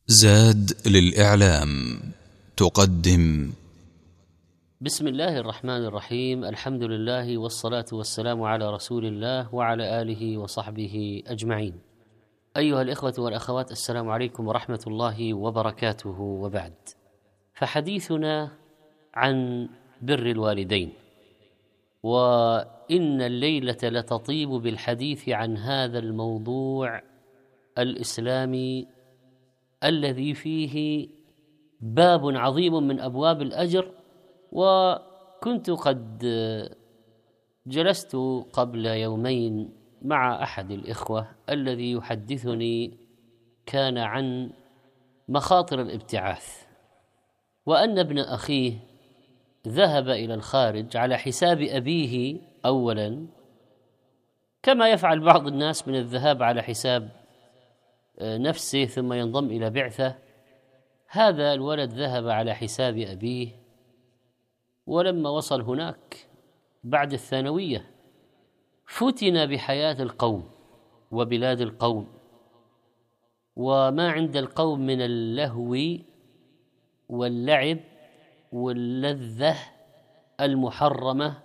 زاد للإعلام تقدم. بسم الله الرحمن الرحيم. الحمد لله والصلاة والسلام على رسول الله وعلى آله وصحبه أجمعين. أيها الإخوة والأخوات، السلام عليكم ورحمة الله وبركاته. وبعد، فحديثنا عن بر الوالدين، وإن الليلة لتطيب بالحديث عن هذا الموضوع الإسلامي الذي فيه باب عظيم من أبواب الأجر. وكنت قد جلست قبل يومين مع أحد الإخوة الذي يحدثني كان عن مخاطر الابتعاث، وأن ابن أخيه ذهب إلى الخارج على حساب أبيه أولا، كما يفعل بعض الناس من الذهاب على حساب نفسه ثم ينضم إلى بعثة. هذا الولد ذهب على حساب أبيه، ولما وصل هناك بعد الثانوية فتن بحياة القوم وبلاد القوم وما عند القوم من اللهو واللعب واللذة المحرمة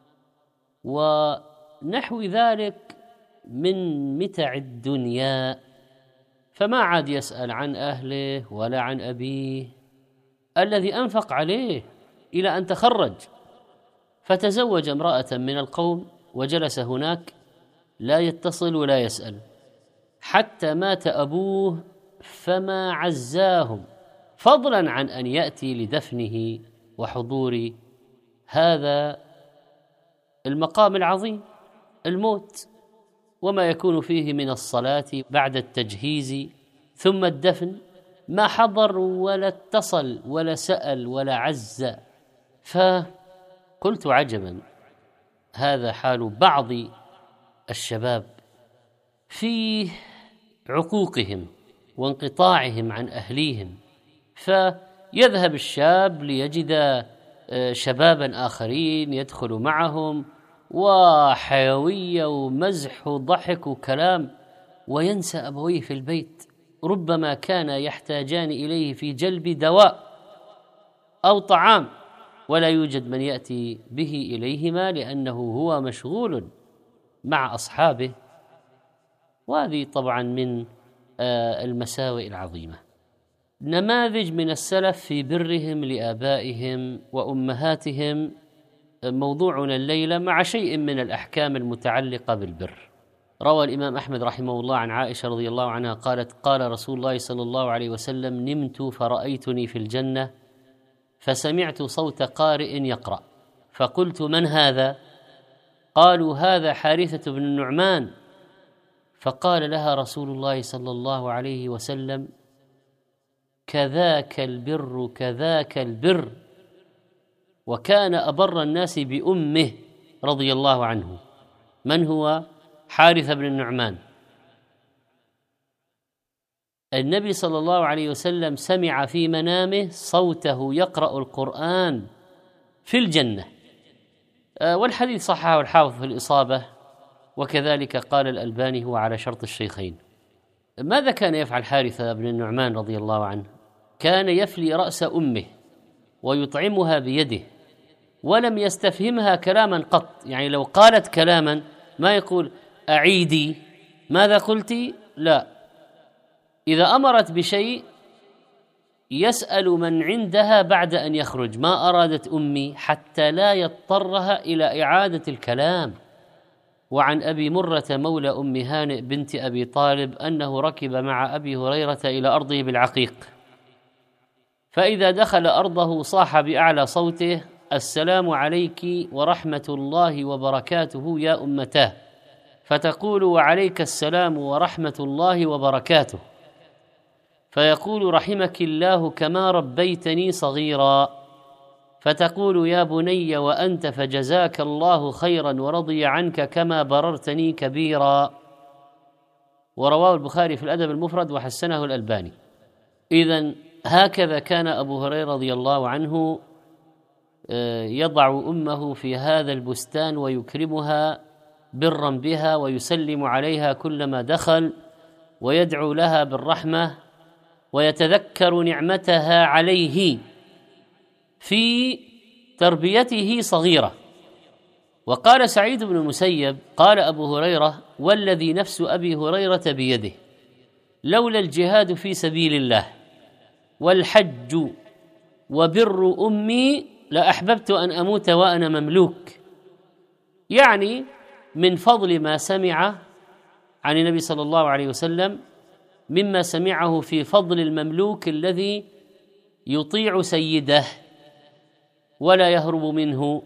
ونحو ذلك من متع الدنيا، فما عاد يسأل عن أهله ولا عن أبيه الذي أنفق عليه إلى أن تخرج، فتزوج امرأة من القوم وجلس هناك لا يتصل ولا يسأل حتى مات أبوه فما عزاهم، فضلا عن أن يأتي لدفنه وحضور هذا المقام العظيم، الموت، وما يكون فيه من الصلاة بعد التجهيز ثم الدفن. ما حضر ولا اتصل ولا سأل ولا عز. فقلت عجبا، هذا حال بعض الشباب في عقوقهم وانقطاعهم عن أهليهم، فيذهب الشاب ليجد شبابا آخرين يدخل معهم وحيوية ومزح وضحك وكلام، وينسى أبويه في البيت، ربما كان يحتاجان إليه في جلب دواء أو طعام، ولا يوجد من يأتي به إليهما لأنه هو مشغول مع أصحابه. وهذه طبعا من المساوئ العظيمة. نماذج من السلف في برهم لآبائهم وأمهاتهم موضوعنا الليلة، مع شيء من الأحكام المتعلقة بالبر. روى الإمام أحمد رحمه الله عن عائشة رضي الله عنها قالت: قال رسول الله صلى الله عليه وسلم: نمت فرأيتني في الجنة فسمعت صوت قارئ يقرأ، فقلت: من هذا؟ قالوا: هذا حارثة بن النعمان. فقال لها رسول الله صلى الله عليه وسلم: كذاك البر كذاك البر. وكان أبر الناس بأمه رضي الله عنه. من هو حارثة بن النعمان؟ النبي صلى الله عليه وسلم سمع في منامه صوته يقرأ القرآن في الجنة. والحديث صححه الحافظ في الإصابة، وكذلك قال الألباني هو على شرط الشيخين. ماذا كان يفعل حارثة بن النعمان رضي الله عنه؟ كان يفلي رأس أمه ويطعمها بيده، ولم يستفهمها كلاما قط. يعني لو قالت كلاما ما يقول: أعيدي ماذا قلتي، لا، إذا أمرت بشيء يسأل من عندها بعد أن يخرج: ما أرادت أمي، حتى لا يضطرها إلى إعادة الكلام. وعن أبي مرة مولى أم هانئ بنت أبي طالب أنه ركب مع أبي هريرة إلى أرضه بالعقيق، فإذا دخل أرضه صاح بأعلى صوته: السلام عليك ورحمة الله وبركاته يا أمتاه، فتقول: وعليك السلام ورحمة الله وبركاته، فيقول: رحمك الله كما ربيتني صغيرا، فتقول: يا بني وأنت، فجزاك الله خيرا ورضي عنك كما بررتني كبيرا. ورواه البخاري في الأدب المفرد وحسنه الألباني. إذن هكذا كان أبو هريرة رضي الله عنه يضع أمه في هذا البستان ويكرمها برا بها ويسلم عليها كلما دخل ويدعو لها بالرحمة ويتذكر نعمتها عليه في تربيته صغيرة. وقال سعيد بن المسيب قال أبو هريرة: والذي نفس أبي هريرة بيده لولا الجهاد في سبيل الله والحج وبر أمي لأحببت أن أموت وأنا مملوك. يعني من فضل ما سمع عن النبي صلى الله عليه وسلم مما سمعه في فضل المملوك الذي يطيع سيده ولا يهرب منه،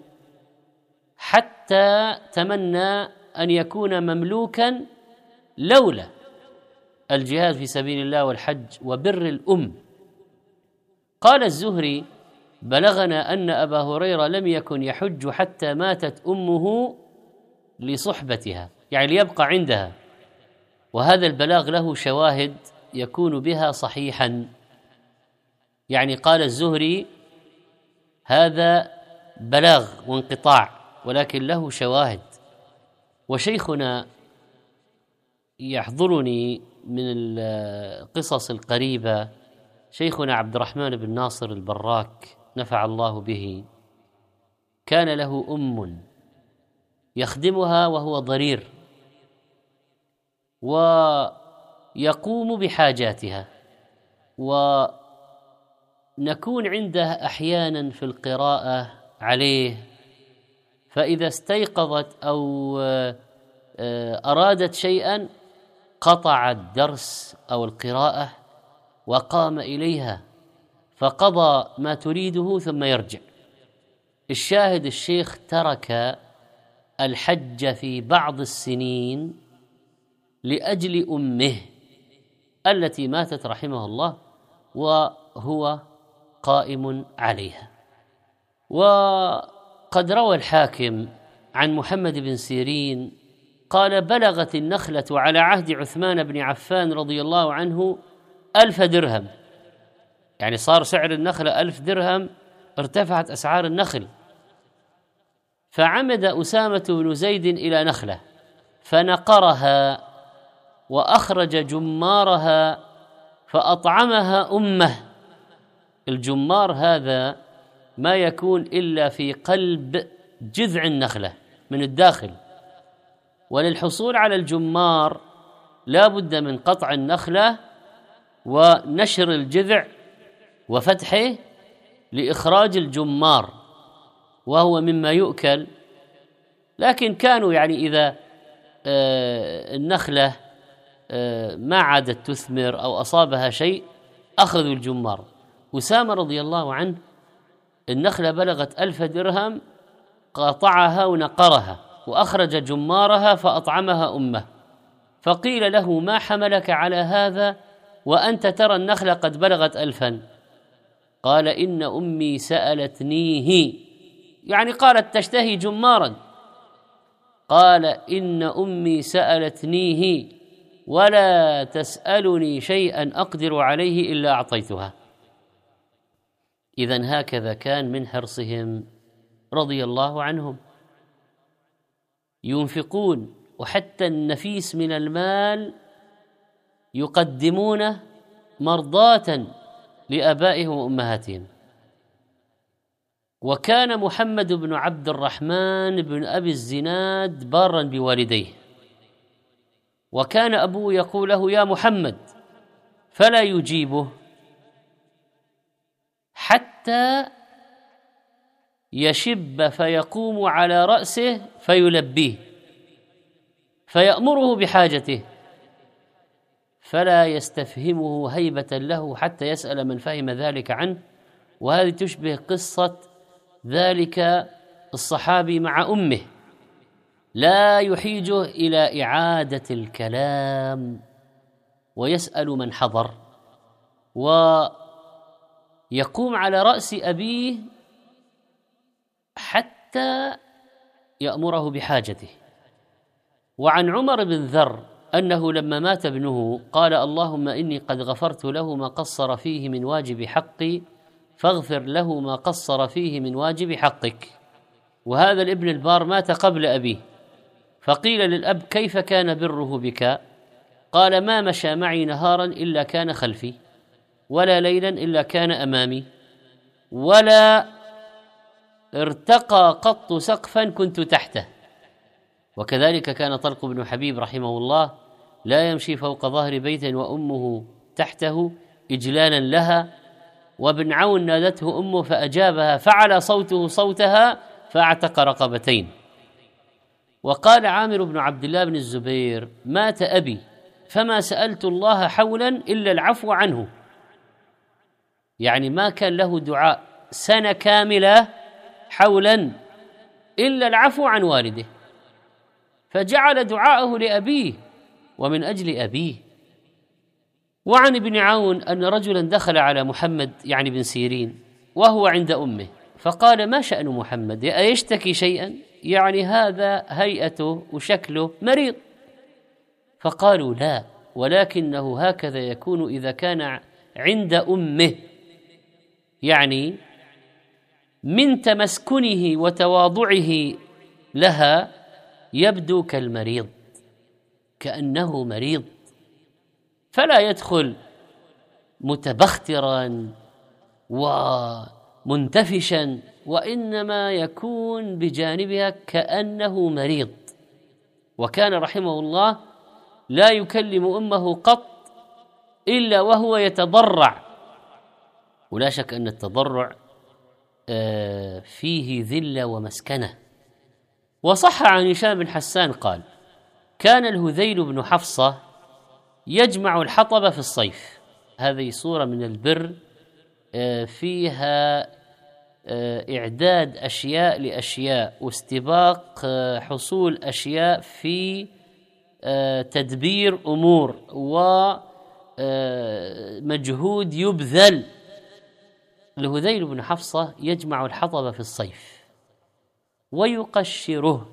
حتى تمنى أن يكون مملوكا لولا الجهاد في سبيل الله والحج وبر الأم. قال الزهري: بلغنا أن أبا هريرة لم يكن يحج حتى ماتت أمه لصحبتها، يعني ليبقى عندها، وهذا البلاغ له شواهد يكون بها صحيحا. يعني قال الزهري: هذا بلاغ وانقطاع ولكن له شواهد. وشيخنا يحضرني من القصص القريبة شيخنا عبد الرحمن بن ناصر البراك نفع الله به، كان له أم يخدمها وهو ضرير ويقوم بحاجاتها، ونكون عنده أحيانا في القراءة عليه، فإذا استيقظت أو أرادت شيئا قطع الدرس أو القراءة وقام إليها فقضى ما تريده ثم يرجع. الشاهد الشيخ ترك الحج في بعض السنين لأجل أمه التي ماتت رحمه الله وهو قائم عليها. وقد روى الحاكم عن محمد بن سيرين قال: بلغت النخلة على عهد عثمان بن عفان رضي الله عنه 1000 درهم، يعني صار سعر النخلة 1000 درهم، ارتفعت أسعار النخل. فعمد أسامة بن زيد إلى نخلة فنقرها وأخرج جمارها فأطعمها أمه. الجمار هذا ما يكون إلا في قلب جذع النخلة من الداخل، وللحصول على الجمار لا بد من قطع النخلة ونشر الجذع وفتحه لإخراج الجمار، وهو مما يؤكل. لكن كانوا يعني إذا النخلة ما عادت تثمر أو أصابها شيء أخذوا الجمار. أسامة رضي الله عنه النخلة بلغت 1000 درهم، قاطعها ونقرها وأخرج جمارها فأطعمها أمه. فقيل له: ما حملك على هذا وأنت ترى النخلة قد بلغت 1000؟ قال: إن أمي سألتنيه، يعني قالت تشتهي جمارا. قال: إن أمي سألتنيه ولا تسألني شيئا أقدر عليه إلا أعطيتها. إذن هكذا كان من حرصهم رضي الله عنهم، ينفقون، وحتى النفيس من المال يقدمونه مرضاة لآبائهم وأمهاتهم. وكان محمد بن عبد الرحمن بن أبي الزناد بارا بوالديه، وكان أبوه يقول له: يا محمد، فلا يجيبه حتى يشب فيقوم على رأسه فيلبيه فيأمره بحاجته، فلا يستفهمه هيبة له حتى يسأل من فهم ذلك عنه. وهذه تشبه قصة ذلك الصحابي مع أمه، لا يحيجه إلى إعادة الكلام ويسأل من حضر، ويقوم على رأس أبيه حتى يأمره بحاجته. وعن عمر بن ذر أنه لما مات ابنه قال: اللهم إني قد غفرت له ما قصر فيه من واجب حقي فاغفر له ما قصر فيه من واجب حقك. وهذا الابن البار مات قبل أبيه، فقيل للأب: كيف كان بره بك؟ قال: ما مشى معي نهارا إلا كان خلفي. ولا ليلا إلا كان أمامي، ولا ارتقى قط سقفا كنت تحته. وكذلك كان طلق بن حبيب رحمه الله لا يمشي فوق ظهر بيت وأمه تحته إجلالا لها. وابن عون نادته أمه فأجابها فعلى صوته صوتها فأعتق رقبتين. وقال عامر بن عبد الله بن الزبير: مات أبي فما سألت الله حولا إلا العفو عنه. يعني ما كان له دعاء سنة كاملة حولا إلا العفو عن والده، فجعل دعاءه لأبيه ومن أجل أبيه. وعن ابن عون أن رجلا دخل على محمد يعني بن سيرين وهو عند أمه، فقال: ما شأن محمد؟ أيشتكي شيئا؟ يعني هذا هيئته وشكله مريض. فقالوا: لا، ولكنه هكذا يكون إذا كان عند أمه، يعني من تمسكنه وتواضعه لها يبدو كالمريض، كأنه مريض، فلا يدخل متبخترا ومنتفشا، وإنما يكون بجانبها كأنه مريض. وكان رحمه الله لا يكلم أمه قط إلا وهو يتضرع، ولا شك أن التضرع فيه ذلة ومسكنة. وصح عن هشام بن حسان قال: كان الهذيل بن حفصة يجمع الحطب في الصيف. هذه صورة من البر فيها إعداد أشياء لأشياء واستباق حصول أشياء في تدبير أمور ومجهود يبذل. الهذيل بن حفصة يجمع الحطب في الصيف ويقشره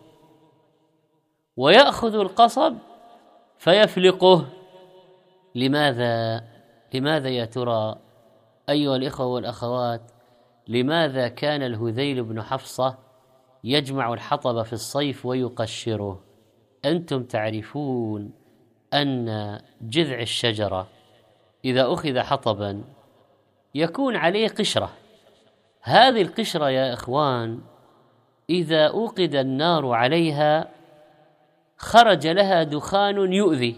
ويأخذ القصب فيفلقه. لماذا يا ترى أيها الإخوة والأخوات؟ لماذا كان الهذيل بن حفصة يجمع الحطب في الصيف ويقشره؟ أنتم تعرفون أن جذع الشجرة إذا أخذ حطبا يكون عليه قشرة. هذه القشرة يا إخوان إذا أوقد النار عليها خرج لها دخان يؤذي،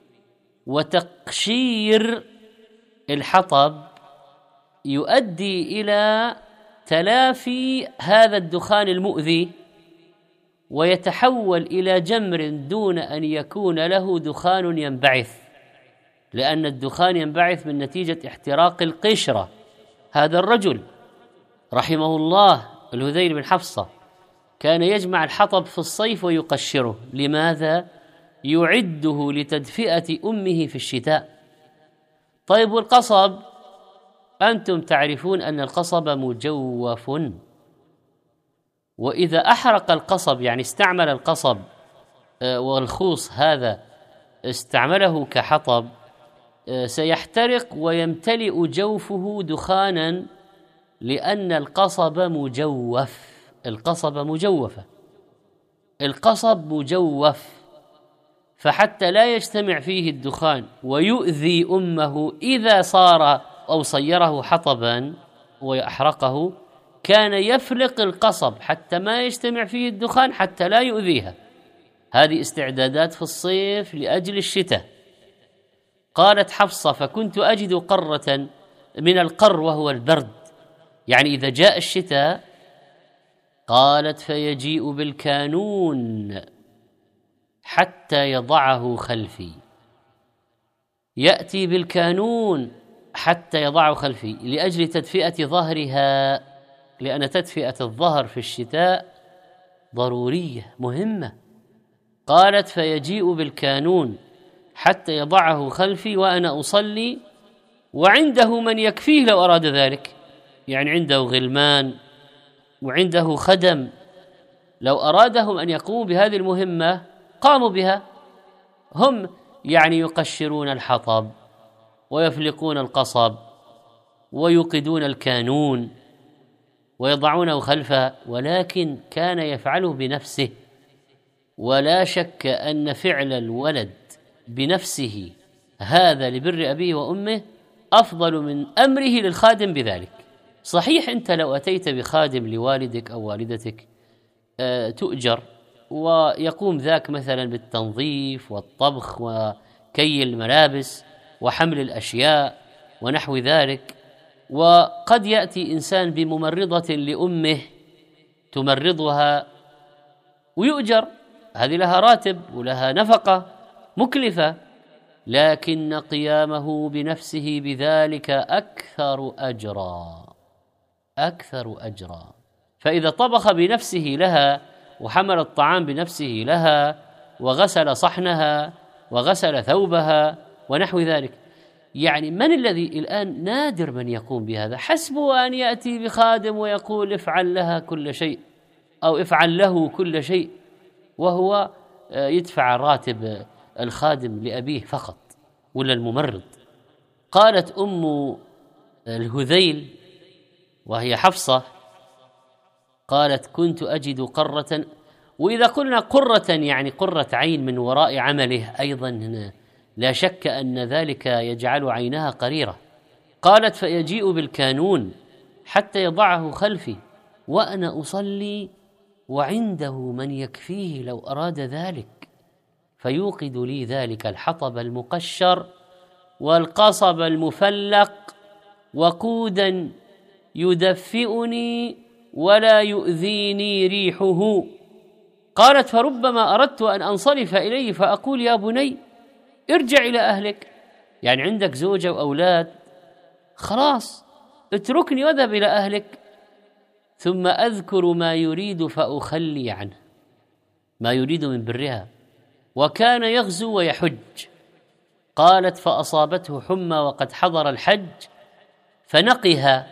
وتقشير الحطب يؤدي إلى تلافي هذا الدخان المؤذي، ويتحول إلى جمر دون أن يكون له دخان ينبعث، لأن الدخان ينبعث من نتيجة احتراق القشرة. هذا الرجل رحمه الله الهذيل بن حفصة كان يجمع الحطب في الصيف ويقشره. لماذا؟ يعده لتدفئة أمه في الشتاء. طيب والقصب؟ أنتم تعرفون أن القصب مجوف، وإذا أحرق القصب يعني استعمل القصب والخوص هذا استعمله كحطب سيحترق ويمتلئ جوفه دخانا، لأن القصب مجوف. القصب مجوفة، القصب مجوف، فحتى لا يجتمع فيه الدخان ويؤذي أمه إذا صار أو صيره حطبا ويحرقه، كان يفلق القصب حتى ما يجتمع فيه الدخان حتى لا يؤذيها. هذه استعدادات في الصيف لأجل الشتاء. قالت حفصة: فكنت أجد قرة من القر وهو البرد، يعني إذا جاء الشتاء. قالت: فيجيء بالكانون حتى يضعه خلفي. يأتي بالكانون حتى يضعه خلفي لأجل تدفئة ظهرها، لأن تدفئة الظهر في الشتاء ضرورية مهمة. قالت: فيجيء بالكانون حتى يضعه خلفي وأنا أصلي وعنده من يكفيه لو أراد ذلك، يعني عنده غلمان وعنده خدم، لو أرادهم أن يقوموا بهذه المهمة قاموا بها. هم يعني يقشرون الحطب ويفلقون القصب ويوقدون الكانون ويضعونه خلفه، ولكن كان يفعله بنفسه. ولا شك أن فعل الولد بنفسه هذا لبر أبيه وأمه أفضل من أمره للخادم بذلك. صحيح أنت لو أتيت بخادم لوالدك أو والدتك تؤجر ويقوم ذاك مثلا بالتنظيف والطبخ وكي الملابس وحمل الأشياء ونحو ذلك، وقد يأتي إنسان بممرضة لأمه تمرضها ويؤجر، هذه لها راتب ولها نفقة مكلفة، لكن قيامه بنفسه بذلك أكثر أجرا. فإذا طبخ بنفسه لها وحمل الطعام بنفسه لها وغسل صحنها وغسل ثوبها ونحو ذلك، يعني من الذي الآن نادر من يقوم بهذا؟ حسبه أن يأتي بخادم ويقول افعل لها كل شيء أو افعل له كل شيء، وهو يدفع راتب الخادم لأبيه فقط ولا الممرض. قالت أم الهذيل وهي حفصة، قالت كنت أجد قرة، وإذا قلنا قرة يعني قرة عين من وراء عمله أيضا لا شك أن ذلك يجعل عينها قريرة. قالت فيجيء بالكانون حتى يضعه خلفي وأنا أصلي وعنده من يكفيه لو أراد ذلك، فيوقد لي ذلك الحطب المقشر والقصب المفلق وقودا يدفئني ولا يؤذيني ريحه. قالت فربما أردت أن أنصرف إليه فأقول يا بني ارجع إلى أهلك، يعني عندك زوجة وأولاد، خلاص اتركني واذهب إلى أهلك، ثم أذكر ما يريد فأخلي عنه، ما يريد من برها. وكان يغزو ويحج. قالت فأصابته حمى وقد حضر الحج فنقها،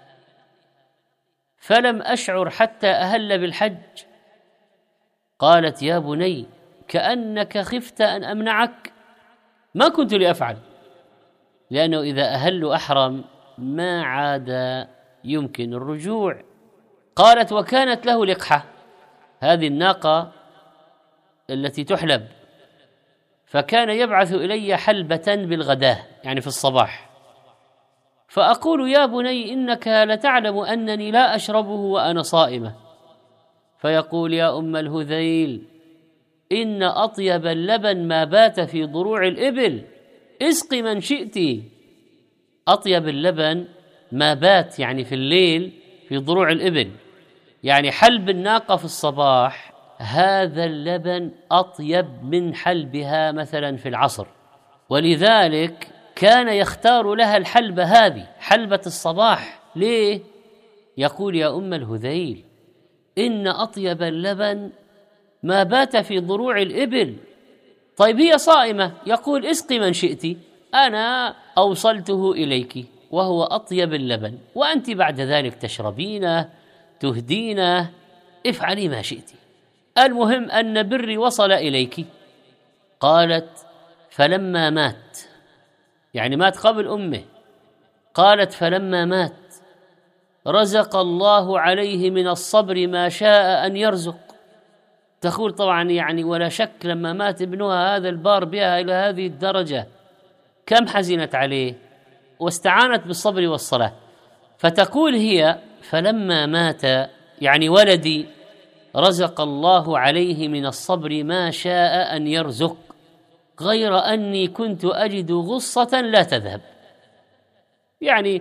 فلم أشعر حتى أهل بالحج. قالت يا بني كأنك خفت أن أمنعك، ما كنت لأفعل، لأنه إذا أهل أحرم ما عاد يمكن الرجوع. قالت وكانت له لقحة، هذه الناقة التي تحلب، فكان يبعث إلي حلبة بالغداة يعني في الصباح، فأقول يا بني إنك لتعلم أنني لا أشربه وأنا صائمة، فيقول يا أم الهذيل إن أطيب اللبن ما بات في ضروع الإبل، اسقي من شئت. أطيب اللبن ما بات يعني في الليل في ضروع الإبل، يعني حلب الناقة في الصباح هذا اللبن أطيب من حلبها مثلا في العصر، ولذلك كان يختار لها الحلبة هذه حلبة الصباح. ليه؟ يقول يا أم الهذيل إن أطيب اللبن ما بات في ضروع الإبل. طيب هي صائمة، يقول اسقي من شئت، أنا أوصلته إليك وهو أطيب اللبن، وأنت بعد ذلك تشربينه تهدينه، افعلي ما شئت، المهم أن بري وصل إليك. قالت فلما مات، يعني مات قبل أمه، قالت فلما مات رزق الله عليه من الصبر ما شاء أن يرزق. تقول طبعا يعني ولا شك لما مات ابنها هذا البار بها إلى هذه الدرجة كم حزنت عليه واستعانت بالصبر والصلاة. فتقول هي فلما مات يعني ولدي رزق الله عليه من الصبر ما شاء أن يرزق، غير أني كنت أجد غصة لا تذهب، يعني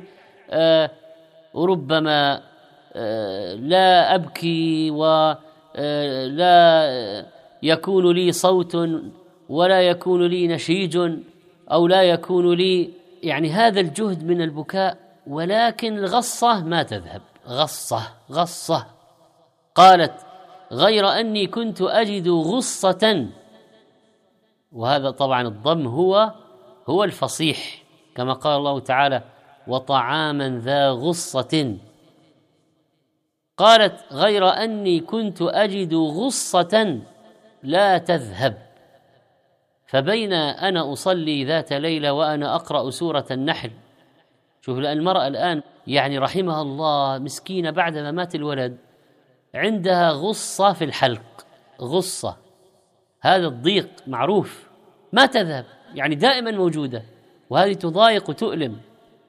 ربما لا أبكي ولا يكون لي صوت ولا يكون لي نشيج أو لا يكون لي يعني هذا الجهد من البكاء، ولكن الغصة ما تذهب، غصة. قالت غير أني كنت أجد غصة، وهذا طبعا الضم هو الفصيح كما قال الله تعالى وطعاما ذا غصة. قالت غير أني كنت أجد غصة لا تذهب، فبين أنا أصلي ذات ليلة وأنا أقرأ سورة النحل. شوف المرأة الآن يعني رحمها الله مسكينة بعدما مات الولد عندها غصة في الحلق، غصة، هذا الضيق معروف، ما تذهب يعني دائما موجودة، وهذه تضايق وتؤلم.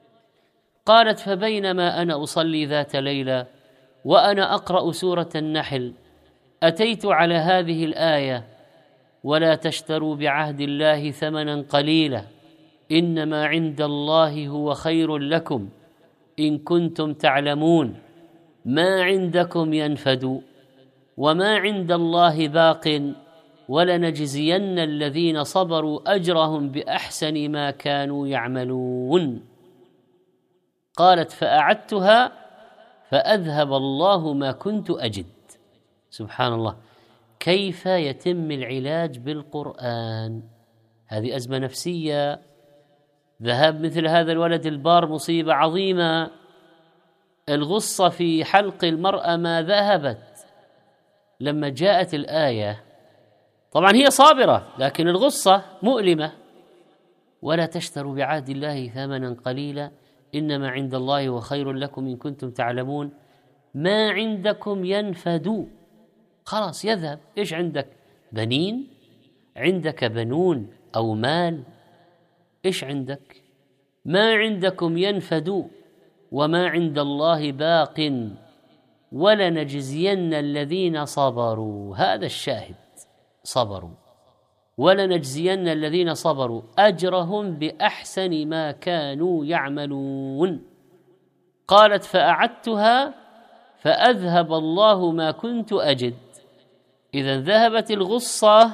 قالت: فبينما أنا أصلي ذات ليلة وأنا أقرأ سورة النحل أتيت على هذه الآية: ولا تشتروا بعهد الله ثمنا قليلا إنما عند الله هو خير لكم إن كنتم تعلمون ما عندكم ينفد وما عند الله باق ولنجزين الذين صبروا أجرهم بأحسن ما كانوا يعملون. قالت: فأعدتها فأذهب الله ما كنت أجد. سبحان الله، كيف يتم العلاج بالقرآن؟ هذه أزمة نفسية، ذهاب مثل هذا الولد البار مصيبة عظيمة، الغصة في حلق المرأة ما ذهبت لما جاءت الآية. طبعا هي صابرة لكن الغصة مؤلمة. ولا تشتروا بعهد الله ثمنا قليلا إنما عند الله وخير لكم إن كنتم تعلمون ما عندكم ينفد. خلاص يذهب. إيش عندك؟ بنين؟ عندك بنون أو مال؟ إيش عندك؟ ما عندكم ينفد وما عند الله باق ولنجزين الذين صبروا. هذا الشاهد، صبروا. ولنجزين الذين صبروا أجرهم بأحسن ما كانوا يعملون. قالت: فأعدتها فأذهب الله ما كنت أجد. إذا ذهبت الغصة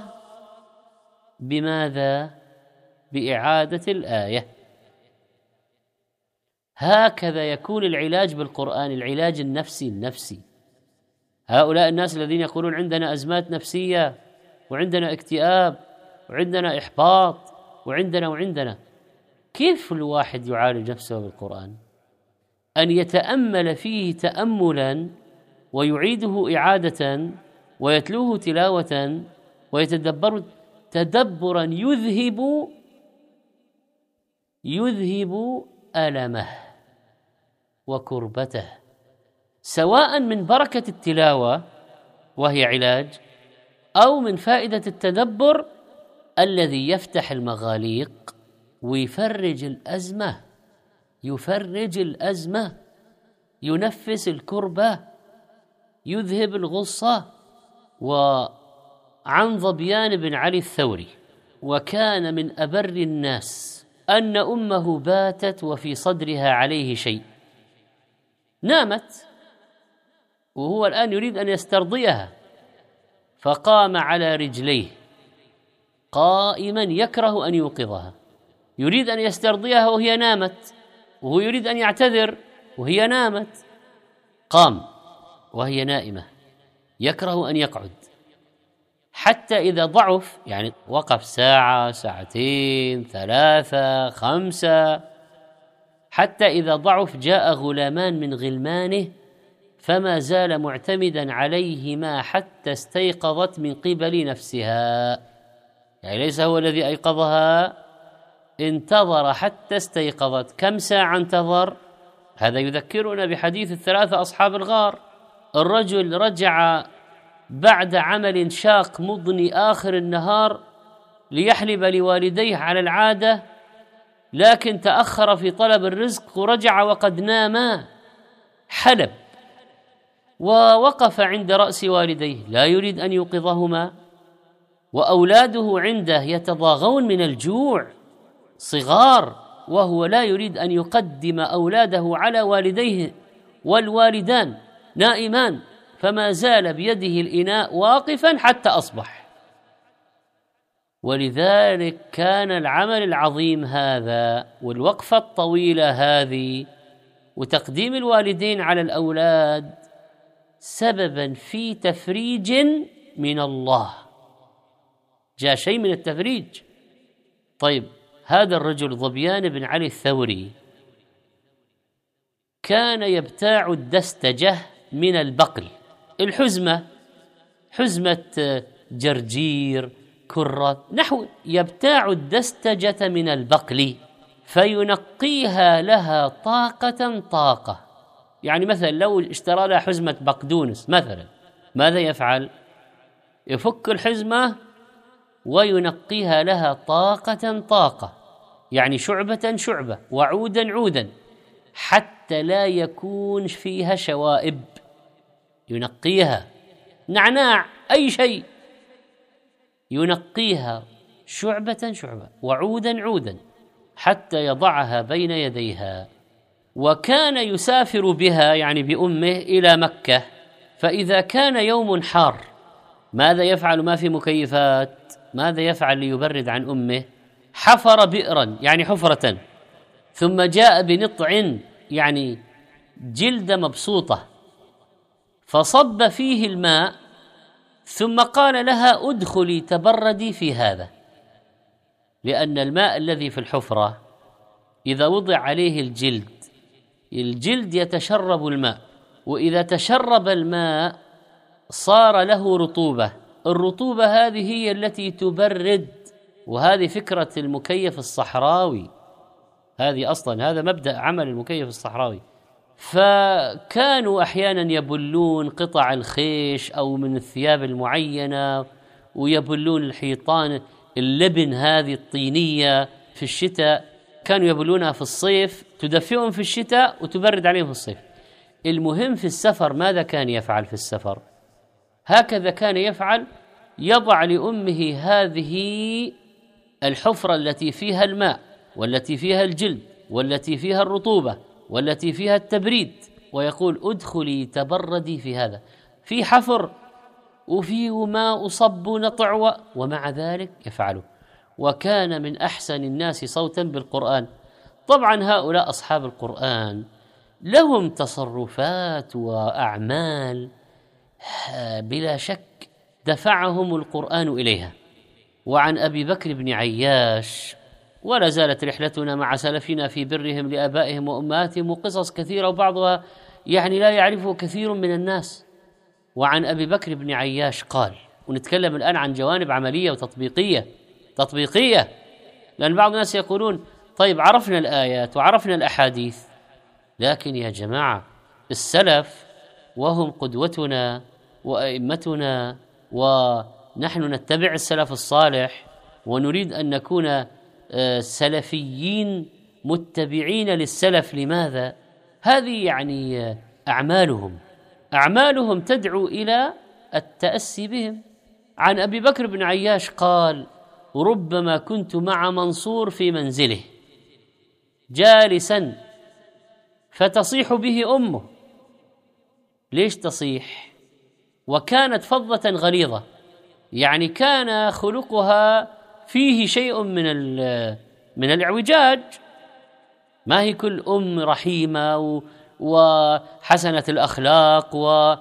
بماذا؟ بإعادة الآية. هكذا يكون العلاج بالقرآن، العلاج النفسي. هؤلاء الناس الذين يقولون عندنا أزمات نفسية وعندنا اكتئاب وعندنا إحباط وعندنا، كيف الواحد يعالج نفسه بالقرآن؟ أن يتأمل فيه تأملا ويعيده إعادة ويتلوه تلاوة ويتدبر تدبرا يذهب ألمه وكربته، سواء من بركة التلاوة وهي علاج أو من فائدة التدبر الذي يفتح المغاليق ويفرج الأزمة، ينفس الكربة، يذهب الغصة. وعن ظبيان بن علي الثوري: وكان من أبر الناس أن أمه باتت وفي صدرها عليه شيء، نامت وهو الآن يريد أن يسترضيها، فقام على رجليه قائما يكره أن يوقظها، يريد أن يسترضيها وهي نامت، وهو يريد أن يعتذر وهي نامت. قام وهي نائمة يكره أن يقعد، حتى إذا ضعف، يعني وقف ساعة، ساعتين، 3، 5، حتى إذا ضعف جاء غلامان من غلمانه فما زال معتمدا عليهما حتى استيقظت من قبل نفسها، يعني ليس هو الذي أيقظها، انتظر حتى استيقظت. كم ساعة انتظر؟ هذا يذكرنا بحديث 3 أصحاب الغار. الرجل رجع بعد عمل شاق مضني آخر النهار ليحلب لوالديه على العادة، لكن تأخر في طلب الرزق ورجع وقد ناما، حلب ووقف عند رأس والديه لا يريد أن يوقظهما، وأولاده عنده يتضاغون من الجوع صغار، وهو لا يريد أن يقدم أولاده على والديه، والوالدان نائمان، فما زال بيده الإناء واقفا حتى أصبح. ولذلك كان العمل العظيم هذا والوقفة الطويلة هذه وتقديم الوالدين على الأولاد سببا في تفريج من الله، جاء شيء من التفريج. طيب، هذا الرجل ظبيان بن علي الثوري كان يبتاع الدستجة من البقل، الحزمة، حزمة جرجير، كرة، نحو، يبتاع الدستجة من البقل فينقيها لها طاقة. يعني مثلا لو اشترى لها حزمة بقدونس مثلا، ماذا يفعل؟ يفك الحزمة وينقيها لها طاقة، يعني شعبة وعودا، حتى لا يكون فيها شوائب، ينقيها، نعناع أي شيء ينقيها شعبة شعبة وعودا عودا حتى يضعها بين يديها. وكان يسافر بها يعني بأمه إلى مكة، فإذا كان يوم حار ماذا يفعل؟ ما في مكيفات، ماذا يفعل ليبرد عن أمه؟ حفر بئرا يعني حفرة، ثم جاء بنطع يعني جلد مبسوطة فصب فيه الماء، ثم قال لها ادخلي تبردي في هذا، لأن الماء الذي في الحفرة إذا وضع عليه الجلد يتشرب الماء، وإذا تشرب الماء صار له رطوبة، الرطوبة هذه هي التي تبرد. وهذه فكرة المكيف الصحراوي، هذه أصلا هذا مبدأ عمل المكيف الصحراوي. فكانوا أحيانا يبلون قطع الخيش أو من الثياب المعينة، ويبلون الحيطان اللبن هذه الطينية في الشتاء، كانوا يبلونها في الصيف تدفئهم في الشتاء وتبرد عليهم في الصيف. المهم في السفر ماذا كان يفعل في السفر؟ هكذا كان يفعل، يضع لأمه هذه الحفرة التي فيها الماء والتي فيها الجلد والتي فيها الرطوبة والتي فيها التبريد، ويقول ادخلي تبردي في هذا، في حفر وفيه ماء صب نطع، ومع ذلك يفعله. وكان من أحسن الناس صوتا بالقرآن. طبعا هؤلاء أصحاب القرآن لهم تصرفات وأعمال بلا شك دفعهم القرآن إليها. وعن أبي بكر بن عياش: ولا زالت رحلتنا مع سلفنا في برهم لآبائهم وأمهاتهم، وقصص كثيرة وبعضها يعني لا يعرفه كثير من الناس. وعن أبي بكر بن عياش قال، ونتكلم الآن عن جوانب عملية وتطبيقية، لأن بعض الناس يقولون طيب عرفنا الآيات وعرفنا الأحاديث، لكن يا جماعة السلف وهم قدوتنا وأئمتنا، ونحن نتبع السلف الصالح ونريد أن نكون سلفيين متبعين للسلف. لماذا؟ هذه يعني أعمالهم تدعو إلى التأسي بهم. عن أبي بكر بن عياش قال: ربما كنت مع منصور في منزله جالسا فتصيح به أمه. ليش تصيح؟ وكانت فظة غليظة، يعني كان خلقها فيه شيء من الاعوجاج، ما هي كل أم رحيمة وحسنة الأخلاق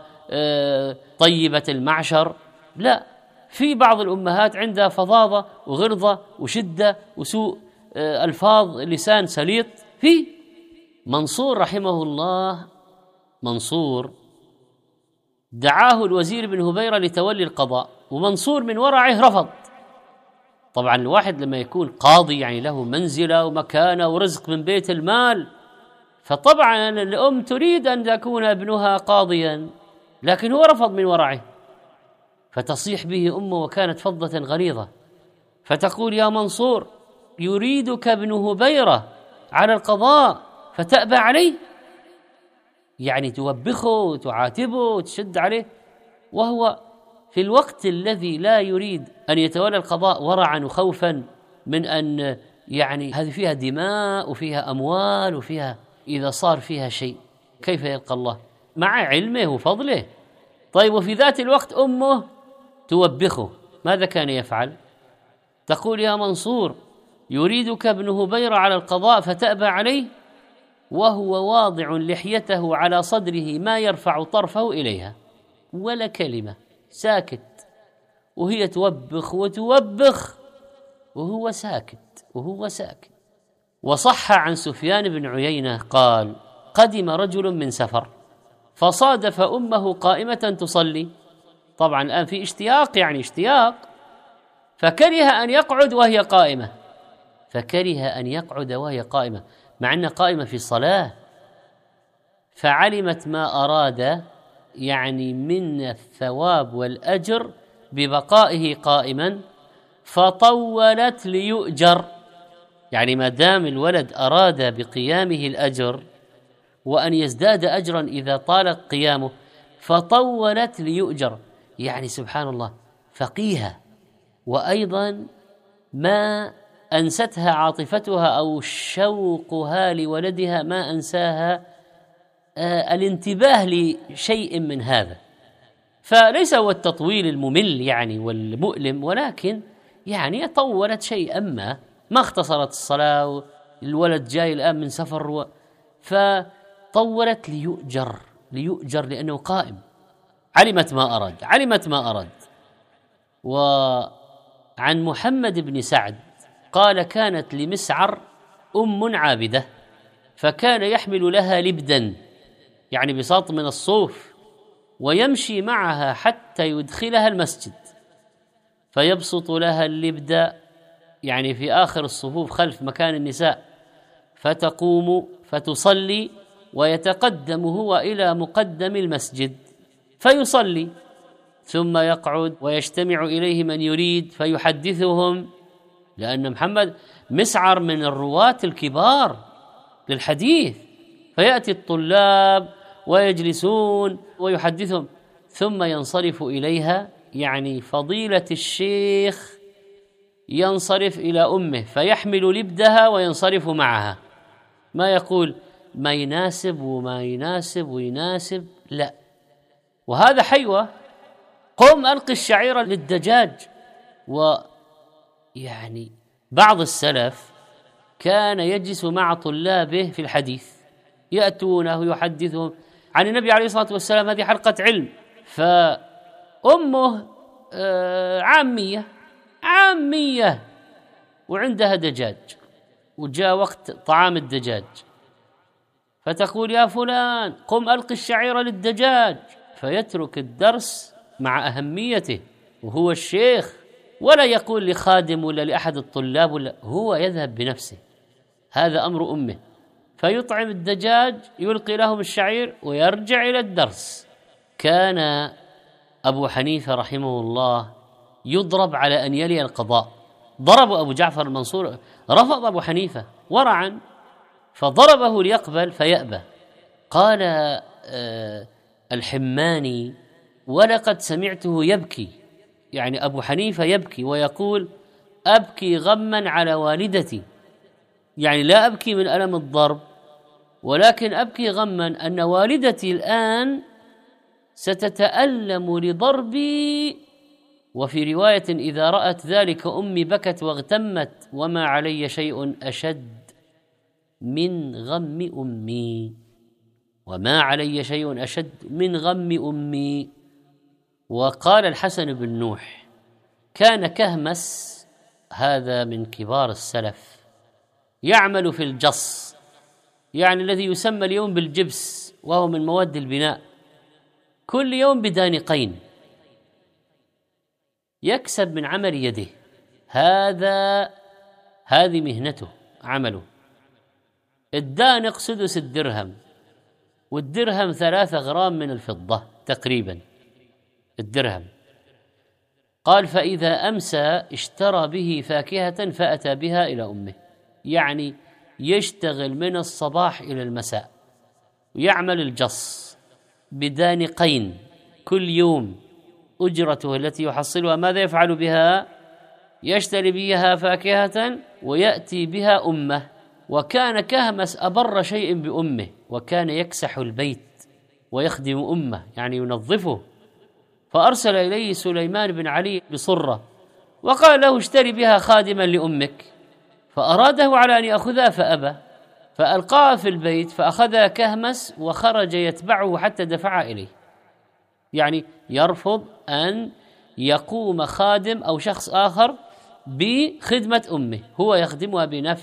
وطيبة المعشر، لا، في بعض الأمهات عندها فظاظة وغلظة وشدة وسوء ألفاظ، لسان سليط. في منصور رحمه الله، منصور دعاه الوزير بن هبيرة لتولي القضاء، ومنصور من ورعه رفض. طبعا الواحد لما يكون قاضي يعني له منزلة ومكانة ورزق من بيت المال، فطبعا الأم تريد أن يكون ابنها قاضيا، لكن هو رفض من ورعه، فتصيح به أمه وكانت فظة غليظة، فتقول: يا منصور، يريدك ابن هبيرة على القضاء فتأبى عليه، يعني توبخه وتعاتبه وتشد عليه، وهو في الوقت الذي لا يريد أن يتولى القضاء ورعا وخوفا من أن يعني هذه فيها دماء وفيها أموال وفيها إذا صار فيها شيء كيف يلقى الله مع علمه وفضله. طيب، وفي ذات الوقت أمه توبخه، ماذا كان يفعل؟ تقول: يا منصور، يريدك ابن هبيرة على القضاء فتأبى عليه، وهو واضع لحيته على صدره ما يرفع طرفه إليها، ولا كلمة، ساكت، وهي توبخ وتوبخ وهو ساكت. وصح عن سفيان بن عيينة قال: قدم رجل من سفر فصادف أمه قائمة تصلي. طبعا الآن في اشتياق، يعني اشتياق، فكره أن يقعد وهي قائمة، مع أنها قائمة في صلاة، فعلمت ما أراد يعني من الثواب والأجر ببقائه قائما، فطولت ليؤجر، يعني ما دام الولد أراد بقيامه الأجر وأن يزداد أجرا إذا طال قيامه، فطولت ليؤجر. يعني سبحان الله، فقيهة، وأيضا ما أنستها عاطفتها أو شوقها لولدها، ما أنساها الانتباه لشيء من هذا. فليس هو التطويل الممل يعني والمؤلم، ولكن يعني طولت شيئا ما اختصرت الصلاة، الولد جاي الآن من سفر فطولت ليؤجر لأنه قائم. علمت ما أراد. وعن محمد بن سعد قال: كانت لمسعر عابدة، فكان يحمل لها لبدا، يعني بساط من الصوف، ويمشي معها حتى يدخلها المسجد، فيبسط لها اللبد، يعني في آخر الصفوف خلف مكان النساء، فتقوم فتصلي، ويتقدم هو إلى مقدم المسجد فيصلي، ثم يقعد ويجتمع إليه من يريد فيحدثهم، لأن محمد مسعر من الرواة الكبار للحديث، فيأتي الطلاب ويجلسون ويحدثهم، ثم ينصرف إليها، يعني فضيلة الشيخ ينصرف إلى أمه فيحمل لبدها وينصرف معها، ما يقول ما يناسب وما يناسب ويناسب، لا. وهذا حيوة، قم ألقي الشعير للدجاج. ويعني بعض السلف كان يجلس مع طلابه في الحديث، يأتونه يحدثهم عن النبي عليه الصلاة والسلام، هذه حلقة علم. فأمه عامية وعندها دجاج، وجاء وقت طعام الدجاج، فتقول: يا فلان قم ألقي الشعير للدجاج، فيترك الدرس مع أهميته وهو الشيخ، ولا يقول لخادم ولا لأحد الطلاب، ولا هو يذهب بنفسه. هذا أمر أمه، فيطعم الدجاج، يلقي لهم الشعير، ويرجع إلى الدرس. كان أبو حنيفة رحمه الله يضرب على أن يلي القضاء. ضرب أبو جعفر المنصور، رفض أبو حنيفة ورعا، فضربه ليقبل فيأبى. قال الحماني: ولقد سمعته يبكي، يعني أبو حنيفة يبكي ويقول: أبكي غما على والدتي، يعني لا أبكي من ألم الضرب، ولكن أبكي غما أن والدتي الآن ستتألم لضربي. وفي رواية: إذا رأت ذلك أمي بكت واغتمت، وما علي شيء أشد من غم أمي، وما علي شيء أشد من غم أمي. وقال الحسن بن نوح: كان كهمس، هذا من كبار السلف، يعمل في الجص، يعني الذي يسمى اليوم بالجبس، وهو من مواد البناء، كل يوم بدانقين، يكسب من عمل يده. هذه مهنته، عمله. الدانق سدس الدرهم، والدرهم 3 غرام من الفضة تقريبا الدرهم. قال: فإذا أمسى اشترى به فاكهة فأتى بها إلى أمه، يعني يشتغل من الصباح إلى المساء، ويعمل الجص بدانقين كل يوم. أجرته التي يحصلها ماذا يفعل بها؟ يشتري بها فاكهة ويأتي بها أمه. وكان كهمس أبر شيء بأمه، وكان يكسح البيت ويخدم أمه، يعني ينظفه. فأرسل إليه سليمان بن علي بصرة وقال له: اشتري بها خادما لأمك. فأراده على أن يأخذها فأبى، فألقاها في البيت، فأخذها كهمس وخرج يتبعه حتى دفع إليه، يعني يرفض أن يقوم خادم أو شخص آخر بخدمة أمه، هو يخدمها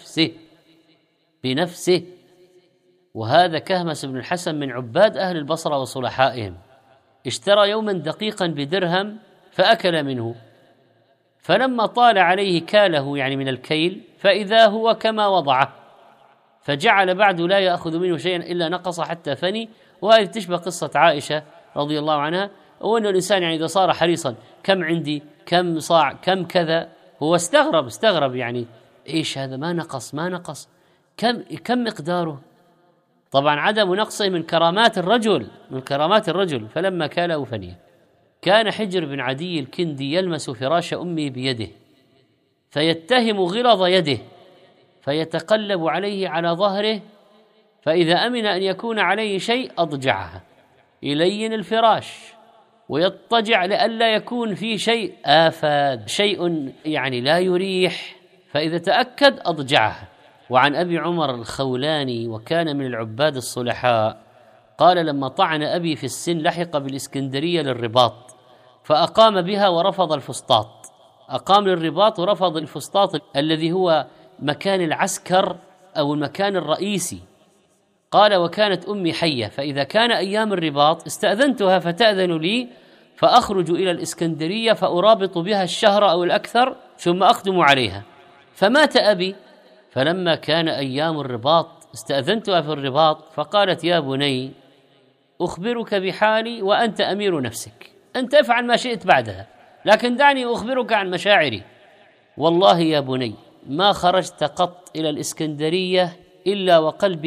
بنفسه. وهذا كهمس بن الحسن من عباد أهل البصرة وصلحائهم، اشترى يوما دقيقا بدرهم فأكل منه، فلما طال عليه كاله، يعني من الكيل، فإذا هو كما وضعه، فجعل بعد لا يأخذ منه شيئا إلا نقص حتى فني. وهذه تشبه قصة عائشة رضي الله عنها، وأن الإنسان يعني إذا صار حريصا كم عندي، كم صاع، كم كذا، هو استغرب يعني إيش هذا، ما نقص كم مقداره، طبعا عدم نقصه من كرامات الرجل. فلما كاله فنيه. كان حجر بن عدي الكندي يلمس فراش أمه بيده فيتهم غلظ يده فيتقلب عليه على ظهره، فإذا أمن أن يكون عليه شيء أضجعها، يلين الفراش ويضطجع لئلا يكون فيه شيء آفاد، شيء يعني لا يريح، فإذا تأكد أضجعها. وعن أبي عمر الخولاني وكان من العباد الصلحاء قال: لما طعن أبي في السن لحق بالإسكندرية للرباط فأقام بها ورفض الفسطاط. أقام للرباط ورفض الفسطاط الذي هو مكان العسكر أو المكان الرئيسي. قال: وكانت أمي حية، فإذا كان أيام الرباط استأذنتها فتأذن لي فأخرج إلى الإسكندرية فأرابط بها الشهر أو الأكثر ثم أقدم عليها. فمات أبي، فلما كان أيام الرباط استأذنتها في الرباط فقالت: يا بني أخبرك بحالي وأنت أمير نفسك، أنت افعل ما شئت بعدها، لكن دعني أخبرك عن مشاعري. والله يا بني ما خرجت قط إلى الإسكندرية إلا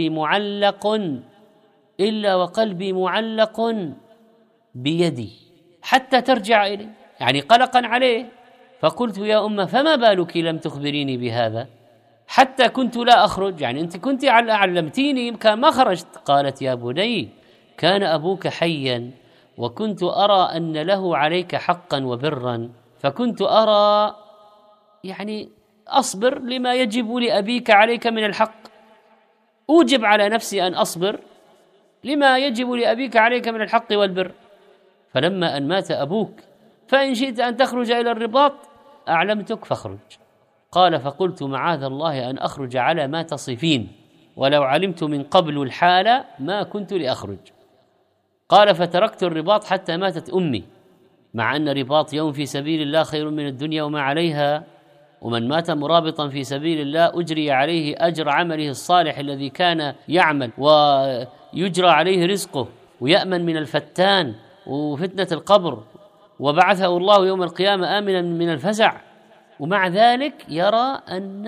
وقلبي معلق بيدي حتى ترجع إلي، يعني قلقا عليه. فقلت: يا أمة فما بالك لم تخبريني بهذا حتى كنت لا أخرج، يعني أنت كنت علمتيني كان ما خرجت. قالت: يا بني كان أبوك حيا وكنت أرى أن له عليك حقا وبرا، فكنت أرى يعني أصبر لما يجب لأبيك عليك من الحق، أوجب على نفسي أن أصبر لما يجب لأبيك عليك من الحق والبر. فلما أن مات أبوك فإن شئت أن تخرج إلى الرباط أعلمتك فاخرج. قال: فقلت: معاذ الله أن أخرج على ما تصفين، ولو علمت من قبل الحالة ما كنت لأخرج. قال: فتركت الرباط حتى ماتت أمي، مع أن رباط يوم في سبيل الله خير من الدنيا وما عليها، ومن مات مرابطا في سبيل الله أجري عليه أجر عمله الصالح الذي كان يعمل، ويجرى عليه رزقه، ويأمن من الفتان وفتنة القبر، وبعثه الله يوم القيامة آمنا من الفزع. ومع ذلك يرى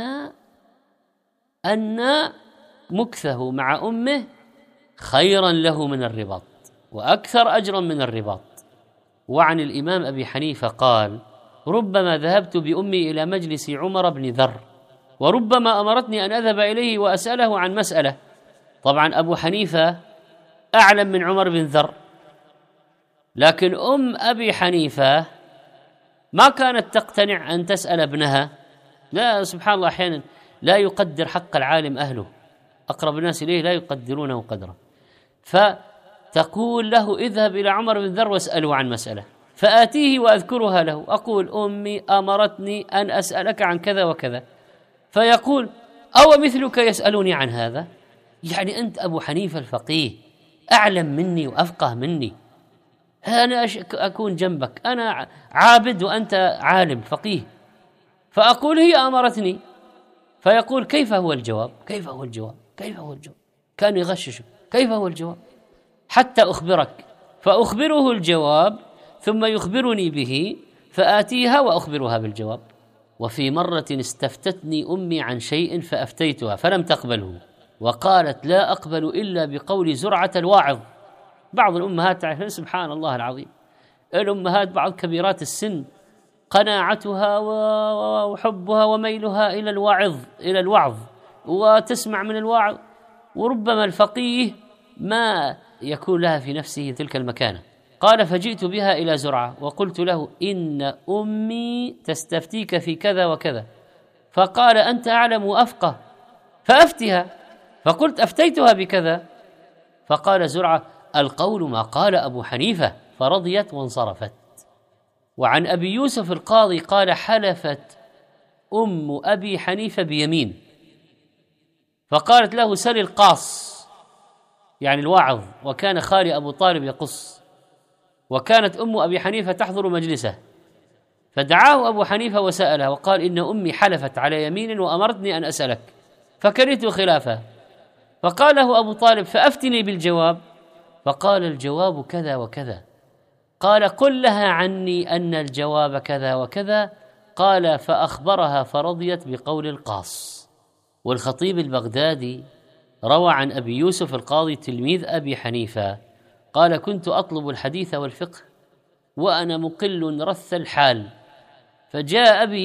أن مكثه مع أمه خيرا له من الرباط وأكثر أجرا من الرباط. وعن الإمام أبي حنيفة قال: ربما ذهبت بأمي إلى مجلس عمر بن ذر، وربما أمرتني أن أذهب إليه وأسأله عن مسألة. طبعا أبو حنيفة أعلم من عمر بن ذر، لكن أم أبي حنيفة ما كانت تقتنع أن تسأل ابنها. لا، سبحان الله، أحيانا لا يقدر حق العالم أهله، أقرب الناس إليه لا يقدرونه قدره، فتقول له: اذهب إلى عمر بن ذر واسأله عن مسألة، فآتيه وأذكرها له، أقول: أمي أمرتني أن أسألك عن كذا وكذا، فيقول: أو مثلك يسألني عن هذا؟ يعني أنت أبو حنيفة الفقيه أعلم مني وأفقه مني، أنا أكون جنبك، أنا عابد وأنت عالم فقيه، فأقول: هي أمرتني. فيقول: كيف هو الجواب؟ كان يغششه: كيف هو الجواب حتى أخبرك؟ فأخبره الجواب ثم يخبرني به، فآتيها وأخبرها بالجواب. وفي مرة استفتتني أمي عن شيء فأفتيتها فلم تقبله، وقالت: لا أقبل إلا بقول زرعة الواعظ. بعض الأمهات تعرف، سبحان الله العظيم، الأمهات بعض كبيرات السن قناعتها وحبها وميلها إلى الوعظ وتسمع من الواعظ، وربما الفقيه ما يكون لها في نفسه تلك المكانة. قال: فجئت بها إلى زرعة وقلت له: إن أمي تستفتيك في كذا وكذا. فقال: أنت أعلم وأفقه فأفتها. فقلت: أفتيتها بكذا. فقال زرعة: القول ما قال أبو حنيفة، فرضيت وانصرفت. وعن أبي يوسف القاضي قال: حلفت أم أبي حنيفة بيمين، فقالت له: سل القاص، يعني الواعظ، وكان خالي أبو طالب يقص، وكانت أم أبي حنيفة تحضر مجلسه، فدعاه أبو حنيفة وسألها وقال: إن أمي حلفت على يمين وأمرتني أن أسألك فكرهت خلافه. فقال له أبو طالب: فأفتني بالجواب. فقال: الجواب كذا وكذا. قال: قل لها عني أن الجواب كذا وكذا. قال: فأخبرها فرضيت بقول القاص. والخطيب البغدادي روى عن أبي يوسف القاضي تلميذ أبي حنيفة قال: كنت أطلب الحديث والفقه وأنا مقل رث الحال، فجاء أبي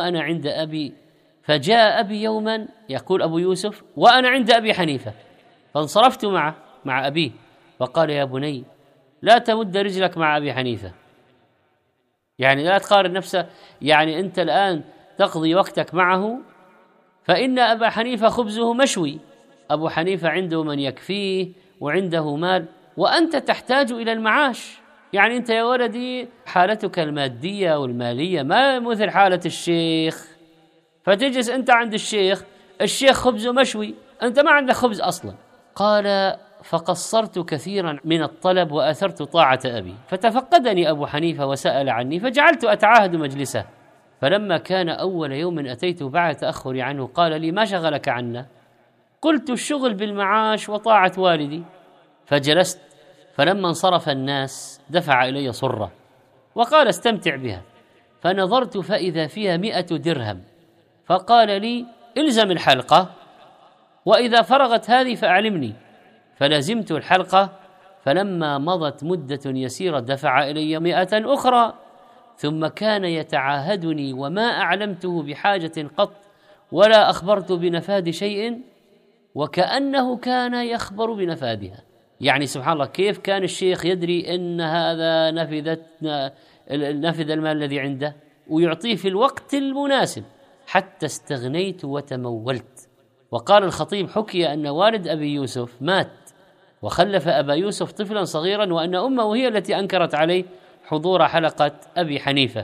يوما يقول أبو يوسف وأنا عند أبي حنيفة، فانصرفت مع أبيه، فقال: يا بني لا تمد رجلك مع أبي حنيفة، يعني لا تقارن نفسك، يعني أنت الآن تقضي وقتك معه، فإن أبا حنيفة خبزه مشوي، أبو حنيفة عنده من يكفيه وعنده مال، وأنت تحتاج إلى المعاش. يعني أنت يا ولدي حالتك المادية والمالية ما مثل حالة الشيخ، فتجلس أنت عند الشيخ خبزه مشوي، أنت ما عندك خبز أصلا. قال: فقصرت كثيرا من الطلب وأثرت طاعة أبي، فتفقدني أبو حنيفة وسأل عني، فجعلت أتعاهد مجلسه، فلما كان أول يوم أتيته بعد تأخري عنه قال لي: ما شغلك عنا؟ قلت: الشغل بالمعاش وطاعة والدي. فجلست، فلما انصرف الناس دفع إلي صرة وقال: استمتع بها، فنظرت فإذا فيها 100 درهم، فقال لي: الزم الحلقة، وإذا فرغت هذه فأعلمني. فلزمت الحلقة، فلما مضت مدة يسيرة دفع إلي 100 أخرى، ثم كان يتعاهدني وما أعلمته بحاجة قط ولا أخبرت بنفاد شيء، وكأنه كان يخبر بنفادها. يعني سبحان الله، كيف كان الشيخ يدري أن هذا نفذ المال الذي عنده ويعطيه في الوقت المناسب، حتى استغنيت وتمولت. وقال الخطيب: حكي أن والد أبي يوسف مات وخلف أبا يوسف طفلا صغيرا، وأن أمه هي التي أنكرت عليه حضور حلقة أبي حنيفة.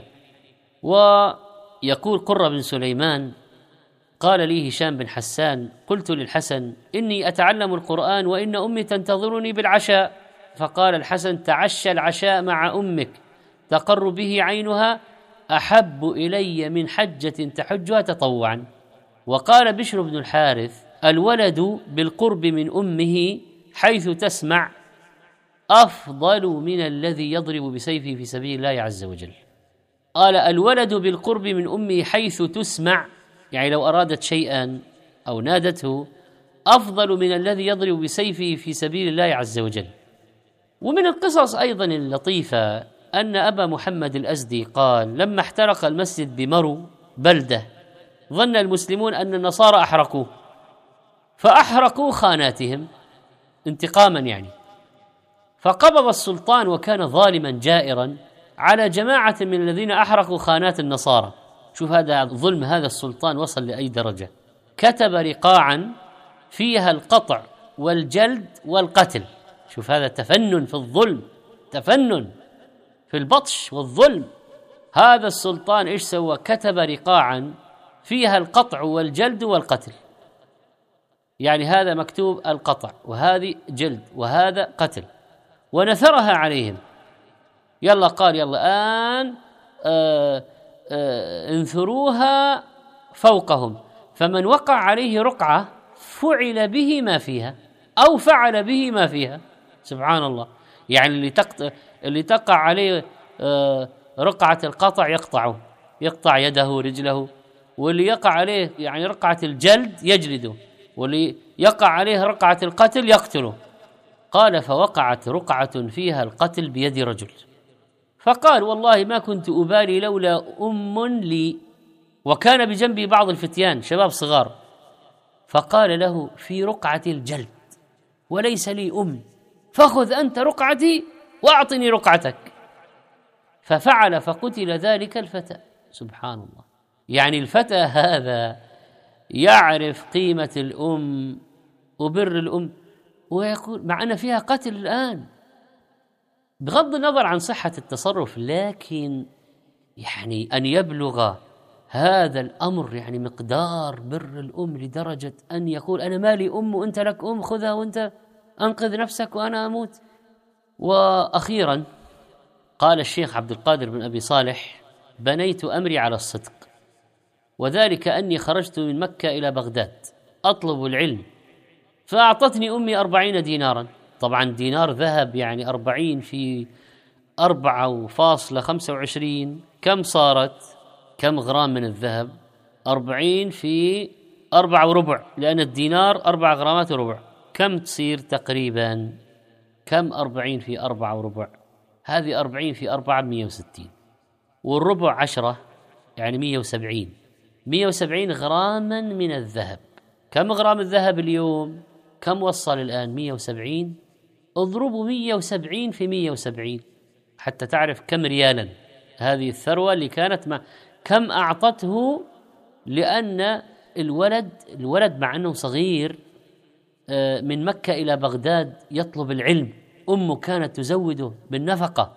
ويقول قرة بن سليمان: قال لي هشام بن حسان: قلت للحسن: إني أتعلم القرآن وإن أمي تنتظرني بالعشاء. فقال الحسن: تعشى العشاء مع أمك تقر به عينها أحب إلي من حجة تحجها تطوعا. وقال بشر بن الحارث: الولد بالقرب من أمه حيث تسمع أفضل من الذي يضرب بسيفه في سبيل الله عز وجل. قال: الولد بالقرب من أمه حيث تسمع، يعني لو أرادت شيئا أو نادته، أفضل من الذي يضرب بسيفه في سبيل الله عز وجل. ومن القصص أيضا اللطيفة أن أبا محمد الأزدي قال: لما احترق المسجد بمرو بلدة ظن المسلمون أن النصارى أحرقوه، فأحرقوا خاناتهم انتقاما يعني، فقبض السلطان وكان ظالما جائرا على جماعة من الذين أحرقوا خانات النصارى. شوف هذا ظلم، هذا السلطان وصل لأي درجة. كتب رقاعا فيها القطع والجلد والقتل. شوف هذا تفنن في الظلم، تفنن في البطش والظلم. هذا السلطان إيش سوى؟ كتب رقاعا فيها القطع والجلد والقتل، يعني هذا مكتوب القطع وهذه جلد وهذا قتل، ونثرها عليهم. يلا قال: يلا الآن انثروها فوقهم، فمن وقع عليه رقعة فعل به ما فيها أو فعل به ما فيها. سبحان الله، يعني اللي تقع عليه رقعة القطع يقطع يده رجله، واللي يقع عليه يعني رقعة الجلد يجلده، واللي يقع عليه رقعة القتل يقتله. قال: فوقعت رقعة فيها القتل بيد رجل، فقال: والله ما كنت أبالي لولا أم لي، وكان بجنبي بعض الفتيان شباب صغار، فقال له: في رقعة الجلد وليس لي أم، فخذ أنت رقعتي وأعطني رقعتك. ففعل فقتل ذلك الفتى. سبحان الله، يعني الفتى هذا يعرف قيمة الأم وبر الأم، ويقول مع أن فيها قتل الآن بغض النظر عن صحة التصرف، لكن يعني أن يبلغ هذا الأمر يعني مقدار بر الأم لدرجة أن يقول: أنا مالي أم وأنت لك أم، خذها وأنت أنقذ نفسك وأنا أموت. وأخيرا قال الشيخ عبد القادر بن أبي صالح: بنيت أمري على الصدق، وذلك أني خرجت من مكة إلى بغداد أطلب العلم، فأعطتني أمي 40 دينارا. طبعا دينار ذهب يعني 40 في 4.25 كم صارت؟ كم غرام من الذهب؟ 40 في 4 وربع، لأن الدينار 4 غرامات وربع. كم تصير تقريبا؟ كم 40 في 4 وربع؟ هذه 40 في 4 160، والربع 10 يعني 170. 170 غراما من الذهب. كم غرام الذهب اليوم؟ كم وصل الآن؟ 170. اضربوا 170 في 170 حتى تعرف كم ريالا هذه الثروة اللي كانت كم أعطته. لأن الولد مع أنه صغير من مكة إلى بغداد يطلب العلم، أمه كانت تزوده بالنفقة.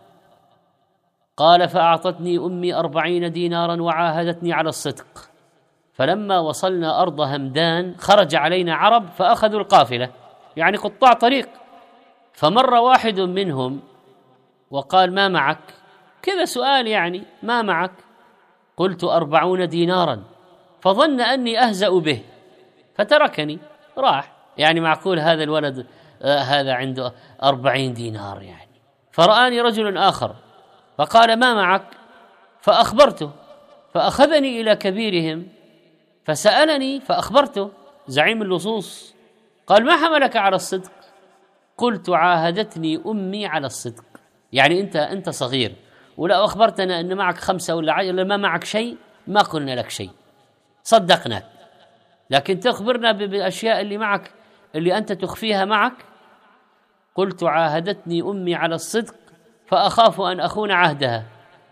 قال: فأعطتني أمي 40 دينارا وعاهدتني على الصدق. فلما وصلنا أرض همدان خرج علينا عرب فأخذوا القافلة، يعني قطاع طريق. فمر واحد منهم وقال: ما معك؟ كذا سؤال يعني، ما معك؟ قلت: 40 دينارا. فظن أني أهزأ به فتركني راح. يعني معقول هذا الولد هذا عنده 40 دينار يعني. فرآني رجل آخر فقال: ما معك؟ فأخبرته، فأخذني إلى كبيرهم فسألني فأخبرته، زعيم اللصوص. قال: ما حملك على الصدق؟ قلت: عاهدتني أمي على الصدق. يعني أنت صغير، ولو أخبرتنا أن معك 5 ولا 10 ما معك شيء ما قلنا لك شيء، صدقناك. لكن تخبرنا بالأشياء اللي معك اللي أنت تخفيها معك. قلت: عاهدتني أمي على الصدق فأخاف أن أخون عهدها.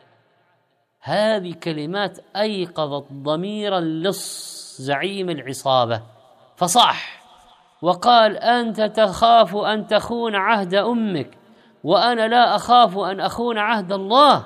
هذه كلمات أيقظت ضمير اللص زعيم العصابة فصاح وقال: أنت تخاف أن تخون عهد أمك وأنا لا أخاف أن أخون عهد الله.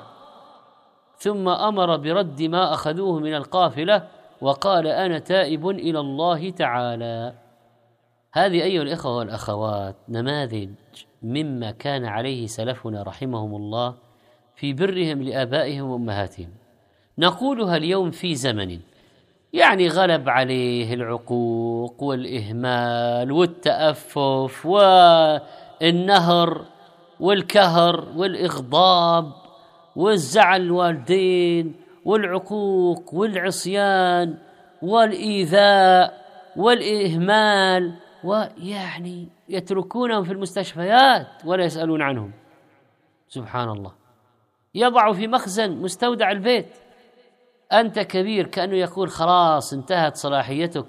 ثم أمر برد ما أخذوه من القافلة وقال: أنا تائب إلى الله تعالى. هذه أيها الإخوة والأخوات نماذج مما كان عليه سلفنا رحمهم الله في برهم لآبائهم وأمهاتهم. نقولها اليوم في زمن يعني غلب عليه العقوق والإهمال والتأفف والنهر والكهر والإغضاب والزعل الوالدين والعقوق والعصيان والإيذاء والإهمال، ويعني يتركونهم في المستشفيات ولا يسألون عنهم. سبحان الله. يضع في مخزن مستودع البيت. أنت كبير، كأنه يقول: خلاص انتهت صلاحيتك،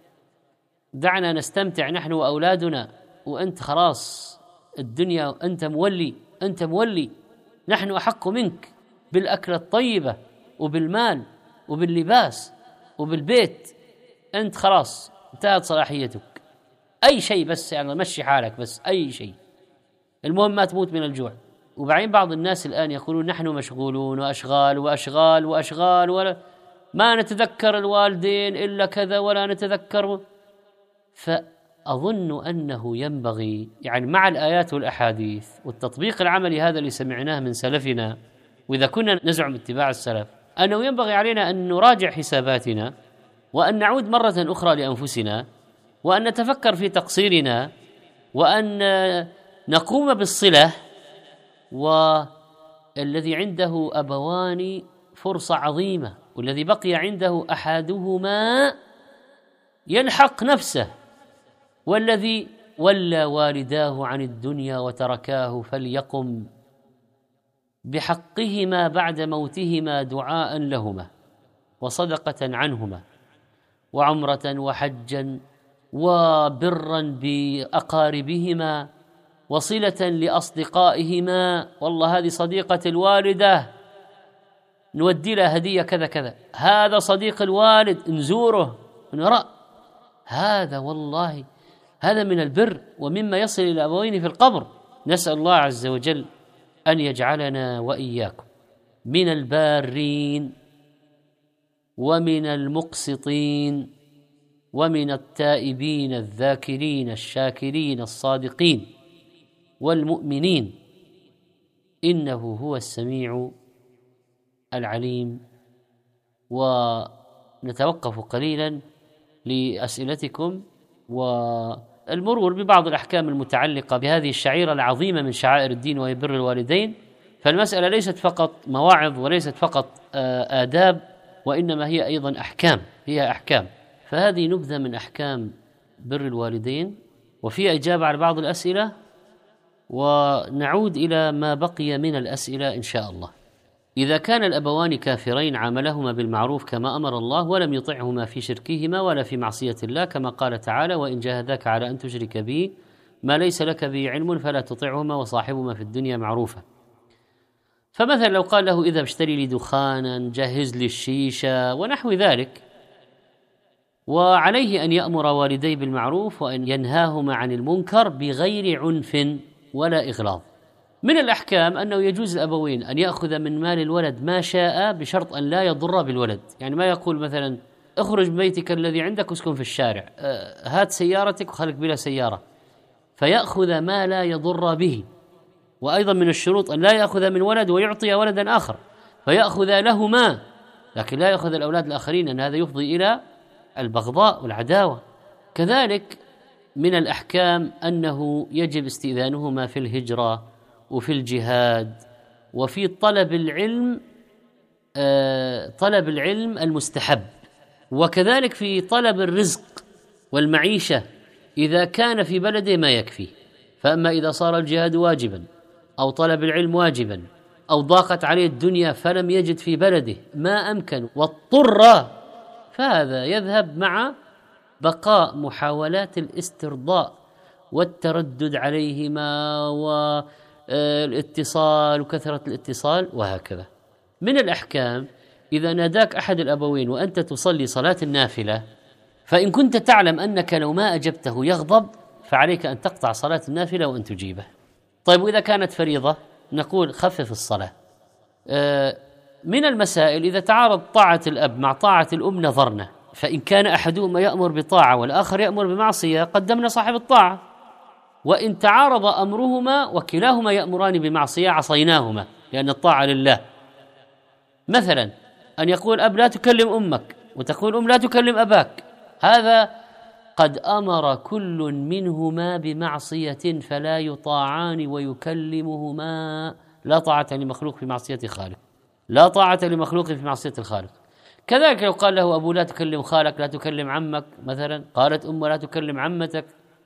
دعنا نستمتع نحن وأولادنا، وأنت خلاص الدنيا أنت مولي، نحن أحق منك بالأكلة الطيبة وبالمال وباللباس وبالبيت، أنت خلاص انتهت صلاحيتك. أي شيء بس يعني مشي حالك، بس أي شيء، المهم ما تموت من الجوع. وبعدين بعض الناس الآن يقولون: نحن مشغولون وأشغال ولا ما نتذكر الوالدين إلا كذا ولا نتذكر. فأظن أنه ينبغي يعني مع الآيات والأحاديث والتطبيق العملي هذا اللي سمعناه من سلفنا، وإذا كنا نزعم اتباع السلف، أنه ينبغي علينا أن نراجع حساباتنا وأن نعود مرة أخرى لأنفسنا وأن نتفكر في تقصيرنا وأن نقوم بالصلة. والذي عنده أبوان فرصة عظيمة، والذي بقي عنده أحدهما يلحق نفسه، والذي ولى والداه عن الدنيا وتركاه فليقم بحقهما بعد موتهما دعاء لهما وصدقة عنهما وعمرة وحجا وبرا بأقاربهما وصلة لأصدقائهما. والله هذه صديقة الوالدة نودي لها هدية كذا كذا، هذا صديق الوالد نزوره نرى. هذا والله هذا من البر ومما يصل إلى أبوين في القبر. نسأل الله عز وجل أن يجعلنا وإياكم من البارين ومن المقسطين ومن التائبين الذاكرين الشاكرين الصادقين والمؤمنين، إنه هو السميع العليم. ونتوقف قليلا لأسئلتكم والمرور ببعض الأحكام المتعلقة بهذه الشعيرة العظيمة من شعائر الدين وهي بر الوالدين. فالمسألة ليست فقط مواعظ وليست فقط آداب، وإنما هي أيضا أحكام، هي أحكام. فهذه نبذة من أحكام بر الوالدين، وفي إجابة على بعض الأسئلة، ونعود إلى ما بقي من الأسئلة إن شاء الله. إذا كان الأبوان كافرين عاملهما بالمعروف كما أمر الله، ولم يطعهما في شركهما ولا في معصية الله، كما قال تعالى: وإن جاهداك على أن تشرك بي ما ليس لك به علم فلا تطعهما وصاحبهما في الدنيا معروفا. فمثلا لو قال له: إذا اشتري لي دخانا، جهز لي الشيشة ونحو ذلك، وعليه أن يأمر والديه بالمعروف وأن ينهاهما عن المنكر بغير عنف ولا إغلاظ. من الأحكام أنه يجوز الأبوين أن يأخذ من مال الولد ما شاء بشرط أن لا يضر بالولد. يعني ما يقول مثلا: اخرج من بيتك الذي عندك واسكن في الشارع، هات سيارتك وخلك بلا سيارة، فيأخذ ما لا يضر به. وأيضا من الشروط أن لا يأخذ من ولد ويعطي ولدا آخر، فيأخذ لهما، لكن لا يأخذ الأولاد الآخرين، أن هذا يفضي إلى البغضاء والعداوة. كذلك من الأحكام أنه يجب استئذانهما في الهجرة وفي الجهاد وفي طلب العلم المستحب، وكذلك في طلب الرزق والمعيشة إذا كان في بلده ما يكفي. فأما إذا صار الجهاد واجبا أو طلب العلم واجبا أو ضاقت عليه الدنيا فلم يجد في بلده ما أمكن واضطر، فهذا يذهب مع بقاء محاولات الاسترضاء والتردد عليهما والاتصال وكثرة الاتصال وهكذا. من الأحكام: إذا ناداك أحد الأبوين وأنت تصلي صلاة النافلة، فإن كنت تعلم أنك لو ما أجبته يغضب، فعليك أن تقطع صلاة النافلة وأن تجيبه. طيب، وإذا كانت فريضة نقول خفف الصلاة. من المسائل: إذا تعارض طاعة الأب مع طاعة الأم نظرنا، فإن كان أحدهما يأمر بطاعة والآخر يأمر بمعصية قدمنا صاحب الطاعة، وإن تعارض أمرهما وكلاهما يأمران بمعصية عصيناهما، لأن الطاعة لله. مثلا أن يقول أب: لا تكلم أمك، وتقول أم: لا تكلم أباك، هذا قد أمر كل منهما بمعصية فلا يطاعان ويكلمهما. لا طاعة لمخلوق في معصية خالق، لا طاعة لمخلوق في معصية الخالق. كذلك لو قال له أبو: لا تكلم خالك، لا تكلم عمك، مثلا قالت أم: لا تكلم عمتك،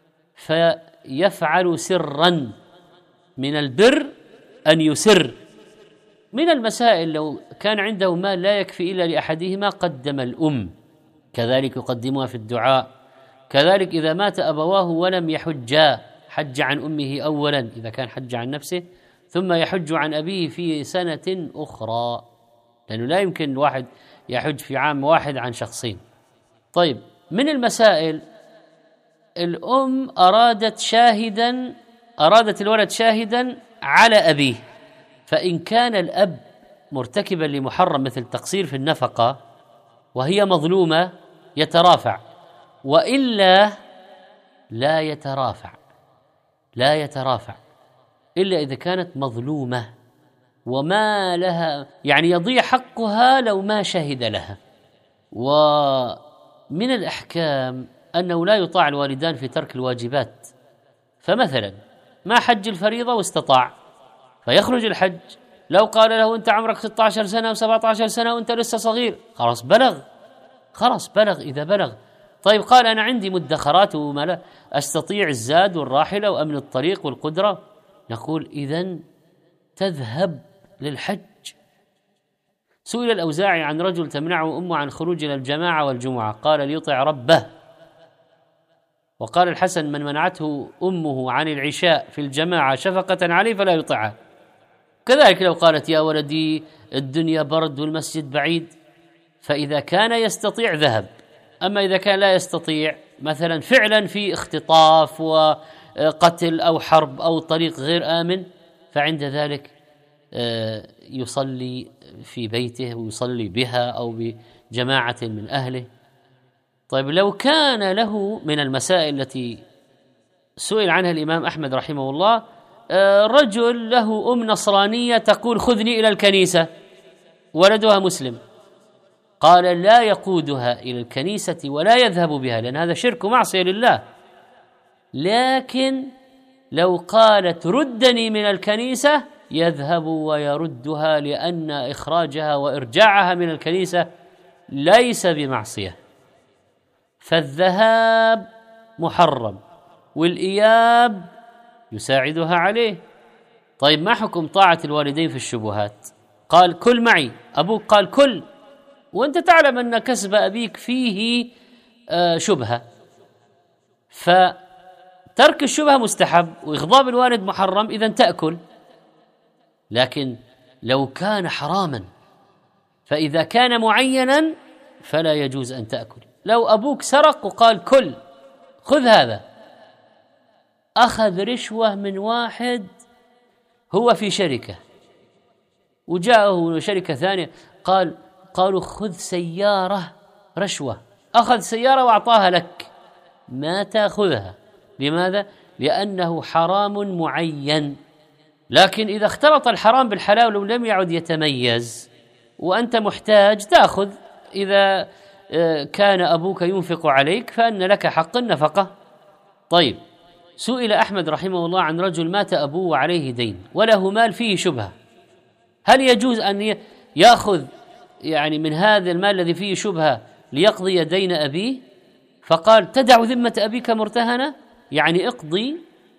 فيفعل سرا. من البر أن يسر. من المسائل: لو كان عنده مال لا يكفي إلا لأحدهما قدم الأم، كذلك يقدمها في الدعاء. كذلك إذا مات أبواه ولم يحجا، حج عن أمه أولا إذا كان حج عن نفسه، ثم يحج عن أبيه في سنة أخرى، لأنه لا يمكن واحد يحج في عام واحد عن شخصين. طيب، من المسائل: الأم أرادت الولد شاهدا على أبيه، فإن كان الأب مرتكبا لمحرم مثل تقصير في النفقة وهي مظلومة يترافع، وإلا لا يترافع إلا إذا كانت مظلومة وما لها، يعني يضيع حقها لو ما شهد لها. ومن الأحكام أنه لا يطاع الوالدان في ترك الواجبات. فمثلا ما حج الفريضة واستطاع فيخرج الحج، لو قال له: أنت عمرك 16 سنة و17 سنة وأنت لسه صغير، خلاص بلغ إذا بلغ. طيب، قال: أنا عندي مدخرات وما لا أستطيع الزاد والراحلة وأمن الطريق والقدرة، نقول: إذن تذهب للحج. سئل الأوزاعي عن رجل تمنعه أمه عن خروج إلى الجماعة والجمعة، قال: ليطع ربه. وقال الحسن: من منعته أمه عن العشاء في الجماعة شفقة عليه فلا يطعها. كذلك لو قالت: يا ولدي الدنيا برد والمسجد بعيد، فإذا كان يستطيع ذهب. أما إذا كان لا يستطيع، مثلا فعلا في اختطاف وقتل أو حرب أو طريق غير آمن، فعند ذلك يصلي في بيته ويصلي بها أو بجماعة من أهله. طيب، لو كان له من المسائل التي سئل عنها الإمام أحمد رحمه الله، رجل له أم نصرانية تقول: خذني إلى الكنيسة، ولدها مسلم، قال: لا يقودها إلى الكنيسة ولا يذهب بها، لأن هذا شرك ومعصية لله. لكن لو قالت: ردني من الكنيسة، يذهب ويردها، لأن إخراجها وإرجاعها من الكنيسة ليس بمعصية. فالذهاب محرم والإياب يساعدها عليه. طيب ما حكم طاعة الوالدين في الشبهات؟ قال كل معي، أبوك قال كل، وأنت تعلم أن كسب أبيك فيه شبهة، فترك الشبهة مستحب وإغضاب الوالد محرم، إذن تأكل. لكن لو كان حراما، فإذا كان معينا فلا يجوز أن تأكل. لو أبوك سرق وقال كل، خذ هذا، أخذ رشوة من واحد هو في شركة وجاءه شركة ثانية قالوا خذ سيارة رشوة، أخذ سيارة وأعطاها لك، ما تأخذها. لماذا؟ لأنه حرام معين. لكن إذا اختلط الحرام بالحلال ولم يعد يتميز وأنت محتاج تأخذ. إذا كان أبوك ينفق عليك فإن لك حق النفقة. طيب، سئل أحمد رحمه الله عن رجل مات أبوه وعليه دين وله مال فيه شبهة، هل يجوز أن يأخذ يعني من هذا المال الذي فيه شبهة ليقضي دين أبيه؟ فقال تدع ذمة أبيك مرتهنة، يعني اقضي،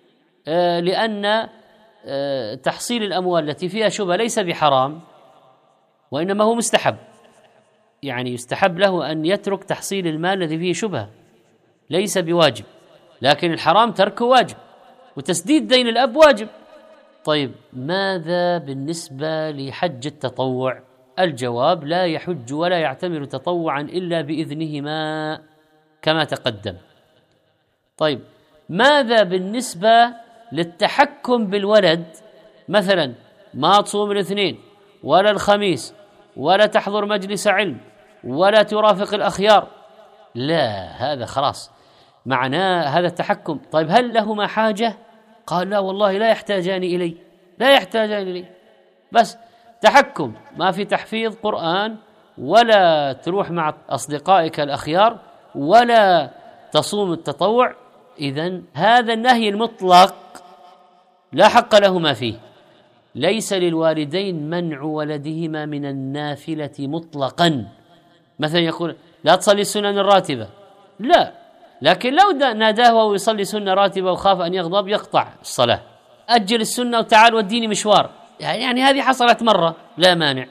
لأن تحصيل الأموال التي فيها شبهة ليس بحرام وإنما هو مستحب، يعني يستحب له أن يترك تحصيل المال الذي فيه شبهة، ليس بواجب، لكن الحرام تركه واجب، وتسديد دين الأب واجب. طيب ماذا بالنسبة لحج التطوع؟ الجواب لا يحج ولا يعتمر تطوعا إلا بإذنهما كما تقدم. طيب ماذا بالنسبة للتحكم بالولد؟ مثلا ما تصوم الاثنين ولا الخميس ولا تحضر مجلس علم ولا ترافق الأخيار، لا، هذا خلاص معناه هذا التحكم. طيب هل لهما حاجة؟ قال لا والله لا يحتاجان إلي، لا يحتاجان إلي، بس تحكم، ما في تحفيظ قرآن ولا تروح مع أصدقائك الأخيار ولا تصوم التطوع. إذن هذا النهي المطلق لا حق لهما فيه. ليس للوالدين منع ولدهما من النافلة مطلقا، مثلا يقول لا تصلي السنن الراتبة، لا، لكن لو ناداه وهو يصلي سنة راتبة وخاف أن يغضب يقطع الصلاة، أجل السنة وتعال وديني مشوار، يعني هذه حصلت مرة لا مانع.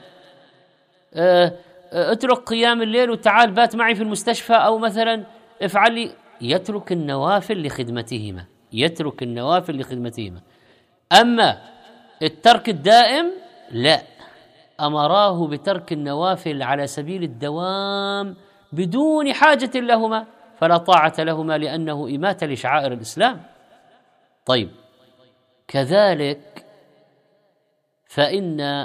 اترك قيام الليل وتعال بات معي في المستشفى، أو مثلا افعل لي، يترك النوافل لخدمتهما، يترك النوافل لخدمتهما. أما الترك الدائم لا، أمراه بترك النوافل على سبيل الدوام بدون حاجة لهما، فلا طاعة لهما لأنه إماتة لشعائر الإسلام. طيب كذلك فإن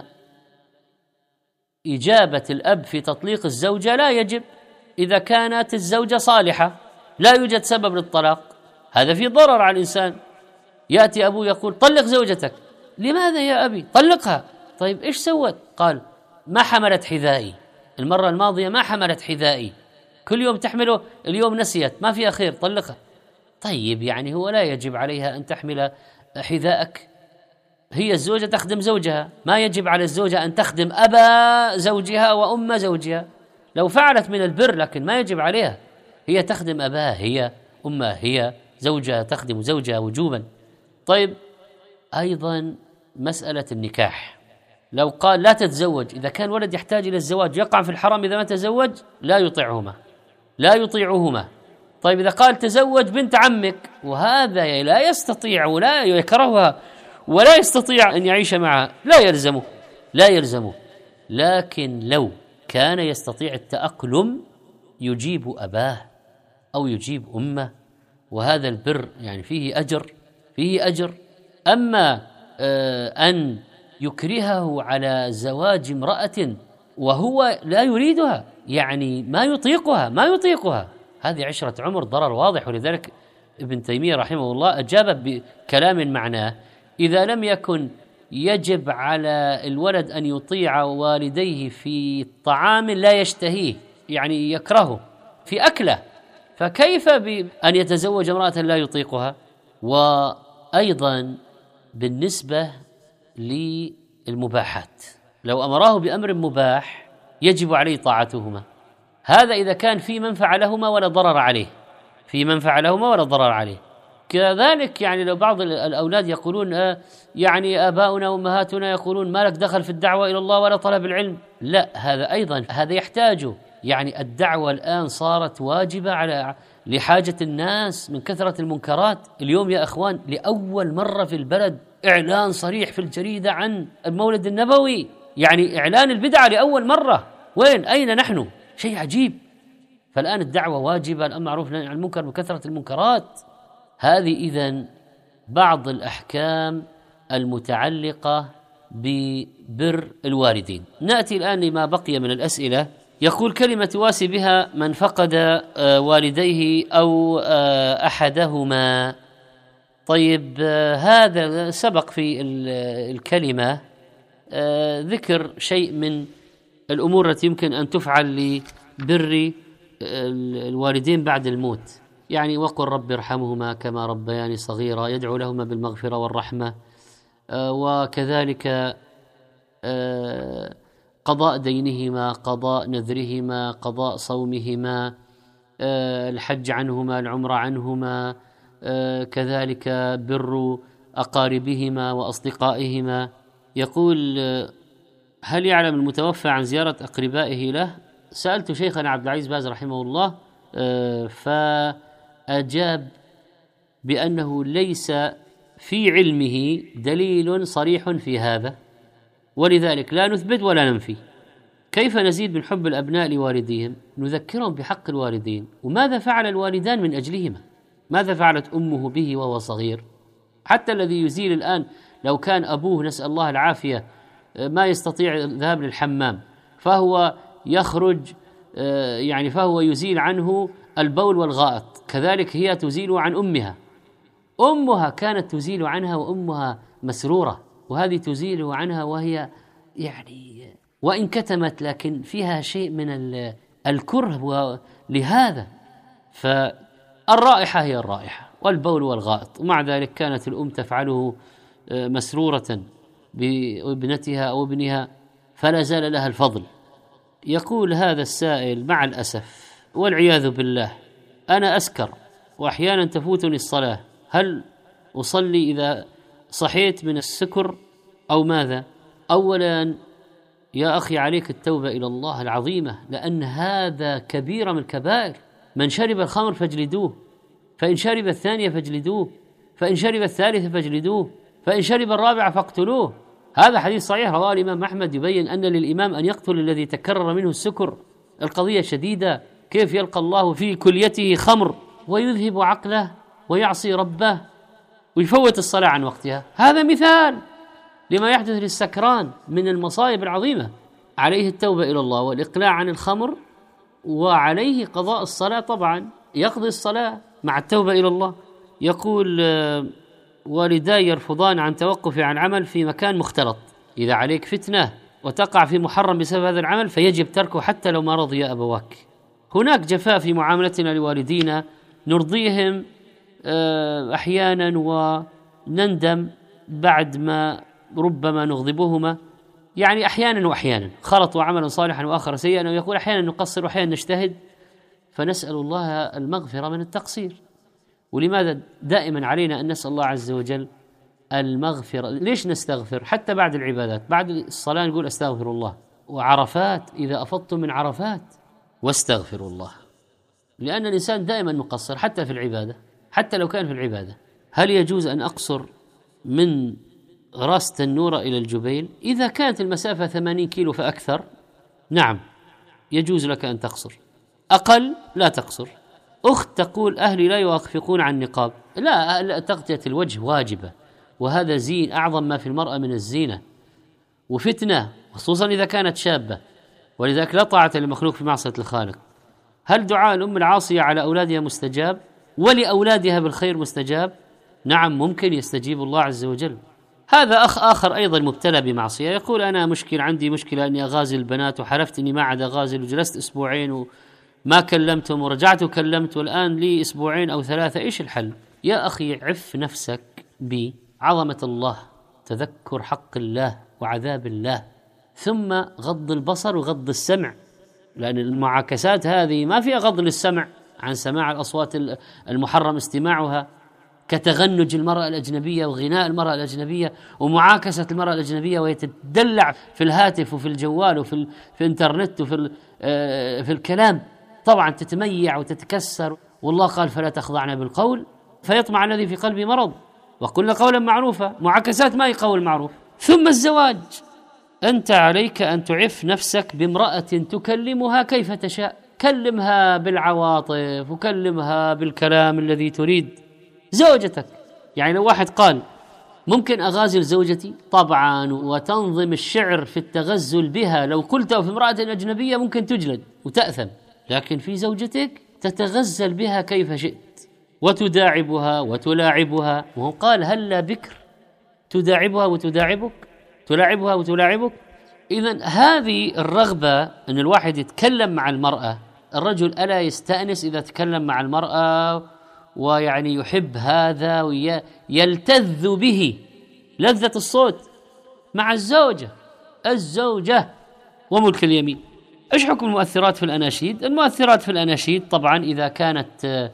إجابة الأب في تطليق الزوجة لا يجب إذا كانت الزوجة صالحة، لا يوجد سبب للطلاق، هذا في ضرر على الإنسان. يأتي أبوه يقول طلق زوجتك، لماذا يا أبي؟ طلقها. طيب إيش سوت؟ قال ما حملت حذائي، المرة الماضية ما حملت حذائي، كل يوم تحمله، اليوم نسيت، ما في خير، طلقها. طيب يعني هو لا يجب عليها أن تحمل حذاءك، هي الزوجة تخدم زوجها، ما يجب على الزوجة أن تخدم أبا زوجها وأم زوجها، لو فعلت من البر، لكن ما يجب عليها، هي تخدم أباها، هي أمها، هي زوجها تخدم زوجها وجوبا. طيب أيضا مسألة النكاح، لو قال لا تتزوج، إذا كان ولد يحتاج إلى الزواج يقع في الحرام إذا ما تزوج، لا يطيعهما، لا يطيعهما. طيب إذا قال تزوج بنت عمك وهذا لا يستطيع ولا يكرهها ولا يستطيع أن يعيش معها، لا يلزمه. لكن لو كان يستطيع التأقلم يجيب أباه أو يجيب أمه، وهذا البر يعني فيه أجر. أما أن يكرهه على زواج امرأة وهو لا يريدها، يعني ما يطيقها، هذه عشرة عمر، ضرر واضح. ولذلك ابن تيمية رحمه الله أجاب بكلام معناه إذا لم يكن يجب على الولد أن يطيع والديه في طعام لا يشتهيه، يعني يكرهه في أكله، فكيف بأن يتزوج امرأة لا يطيقها؟ وأيضا بالنسبة للمباحات، لو أمراه بأمر مباح يجب عليه طاعتهما، هذا إذا كان في منفعة لهما ولا ضرر عليه، في منفعة لهما ولا ضرر عليه. كذلك يعني لو بعض الأولاد يقولون يعني آباؤنا وأمهاتنا يقولون ما لك دخل في الدعوة إلى الله ولا طلب العلم، لا، هذا أيضا هذا يحتاجه. يعني الدعوة الآن صارت واجبة على لحاجة الناس من كثرة المنكرات. اليوم يا أخوان لأول مرة في البلد إعلان صريح في الجريدة عن المولد النبوي، يعني إعلان البدعة لأول مرة. وين أين نحن؟ شيء عجيب. فالآن الدعوة واجبة، الأمر معروف عن المنكر بكثرة المنكرات. هذه إذن بعض الأحكام المتعلقة ببر الوالدين. نأتي الآن لما بقي من الأسئلة. يقول كلمة تواسي بها من فقد والديه أو أحدهما. طيب، هذا سبق في الكلمة ذكر شيء من الأمور التي يمكن أن تفعل لبر الوالدين بعد الموت، يعني وقل رب ارحمهما كما ربياني صغيرا، يدعو لهما بالمغفرة والرحمة، وكذلك قضاء دينهما، قضاء نذرهما، قضاء صومهما، الحج عنهما، العمرة عنهما، كذلك بر أقاربهما وأصدقائهما. يقول هل يعلم المتوفى عن زيارة أقربائه له؟ سألت شيخنا عبد العزيز باز رحمه الله فأجاب بأنه ليس في علمه دليل صريح في هذا، ولذلك لا نثبت ولا ننفي. كيف نزيد من حب الأبناء لوالديهم؟ نذكرهم بحق الوالدين، وماذا فعل الوالدان من أجلهما، ماذا فعلت أمه به وهو صغير. حتى الذي يزيل الآن لو كان أبوه نسأل الله العافية ما يستطيع الذهاب للحمام فهو يخرج يعني فهو يزيل عنه البول والغائط، كذلك هي تزيل عن أمها كانت تزيل عنها وأمها مسرورة، وهذه تزيل عنها وهي يعني وإن كتمت لكن فيها شيء من الكره لهذا. فالرائحة هي الرائحة والبول والغائط، ومع ذلك كانت الأم تفعله مسرورة بابنتها أو ابنها، فلا زال لها الفضل. يقول هذا السائل مع الأسف والعياذ بالله أنا أسكر وأحيانا تفوتني الصلاة، هل أصلي إذا صحيت من السكر أو ماذا؟ أولا يا أخي عليك التوبة إلى الله العظيمة، لأن هذا كبيرة من الكبائر. من شرب الخمر فاجلدوه، فإن شرب الثانية فاجلدوه، فإن شرب الثالثة فاجلدوه، فإن شرب الرابعة فاقتلوه. هذا حديث صحيح رواه الإمام أحمد يبين أن للإمام أن يقتل الذي تكرر منه السكر. القضية شديدة، كيف يلقى الله في كليته خمر ويذهب عقله ويعصي ربه ويفوت الصلاة عن وقتها؟ هذا مثال لما يحدث للسكران من المصائب العظيمة. عليه التوبة إلى الله والإقلاع عن الخمر، وعليه قضاء الصلاة، طبعا يقضي الصلاة مع التوبة إلى الله. يقول والداي يرفضان عن توقفي عن عمل في مكان مختلط، إذا عليك فتنة وتقع في محرم بسبب هذا العمل فيجب تركه حتى لو ما رضي أبواك. هناك جفاء في معاملتنا لوالدينا، نرضيهم أحيانا ونندم بعد ما ربما نغضبهما، يعني أحيانا وأحيانا، خلطوا عملا صالحا وآخر سيئا، ويقول أحيانا نقصر وأحيانا نجتهد، فنسأل الله المغفرة من التقصير. ولماذا دائما علينا أن نسأل الله عز وجل المغفرة؟ ليش نستغفر حتى بعد العبادات؟ بعد الصلاة نقول أستغفر الله، وعرفات إذا أفضتم من عرفات واستغفر الله، لأن الإنسان دائما مقصر حتى في العبادة، حتى لو كان في العبادة. هل يجوز أن أقصر من راس تنورة إلى الجبيل؟ إذا كانت المسافة 80 كيلو فأكثر نعم يجوز لك أن تقصر، أقل لا تقصر. أخت تقول أهلي لا يوافقون عن النقاب. لا، تغطية الوجه واجبة، وهذا زين أعظم ما في المرأة من الزينة، وفتنة خصوصا إذا كانت شابة، ولذلك لا طاعة لمخلوق في معصية الخالق. هل دعاء الأم العاصية على أولادها مستجاب؟ ولأولادها بالخير مستجاب؟ نعم ممكن يستجيب الله عز وجل. هذا أخ آخر أيضا مبتلى بمعصية، يقول أنا عندي مشكلة أني أغازل البنات، وحلفت أني ما عاد أغازل، وجلست أسبوعين وما كلمتهم، ورجعت وكلمت، والآن لي أسبوعين أو 3، إيش الحل؟ يا أخي عف نفسك بعظمة الله، تذكر حق الله وعذاب الله، ثم غض البصر وغض السمع. لأن المعاكسات هذه ما فيها غض للسمع عن سماع الأصوات المحرم استماعها، كتغنج المرأة الأجنبية وغناء المرأة الأجنبية ومعاكسة المرأة الأجنبية وهي تدلع في الهاتف وفي الجوال وفي الإنترنت وفي في الكلام، طبعا تتميع وتتكسر. والله قال فلا تخضعن بالقول فيطمع الذي في قلبه مرض وقلنا قولا معروفا. معاكسات ما هي قول معروف. ثم الزواج، أنت عليك أن تعف نفسك بامرأة تكلمها كيف تشاء، كلمها بالعواطف وكلمها بالكلام الذي تريد. زوجتك يعني لو واحد قال ممكن أغازل زوجتي، طبعا وتنظم الشعر في التغزل بها، لو قلته في امرأة أجنبية ممكن تجلد وتأثم، لكن في زوجتك تتغزل بها كيف شئت وتداعبها وتلاعبها. وهو قال هلا بكر تداعبها وتداعبك، تلاعبها وتلاعبك. إذن هذه الرغبة أن الواحد يتكلم مع المرأة، الرجل ألا يستأنس إذا تكلم مع المرأة ويعني يحب هذا ويلتذ به لذة الصوت مع الزوجة وملك اليمين. إيش حكم المؤثرات في الأناشيد؟ المؤثرات في الأناشيد طبعا إذا كانت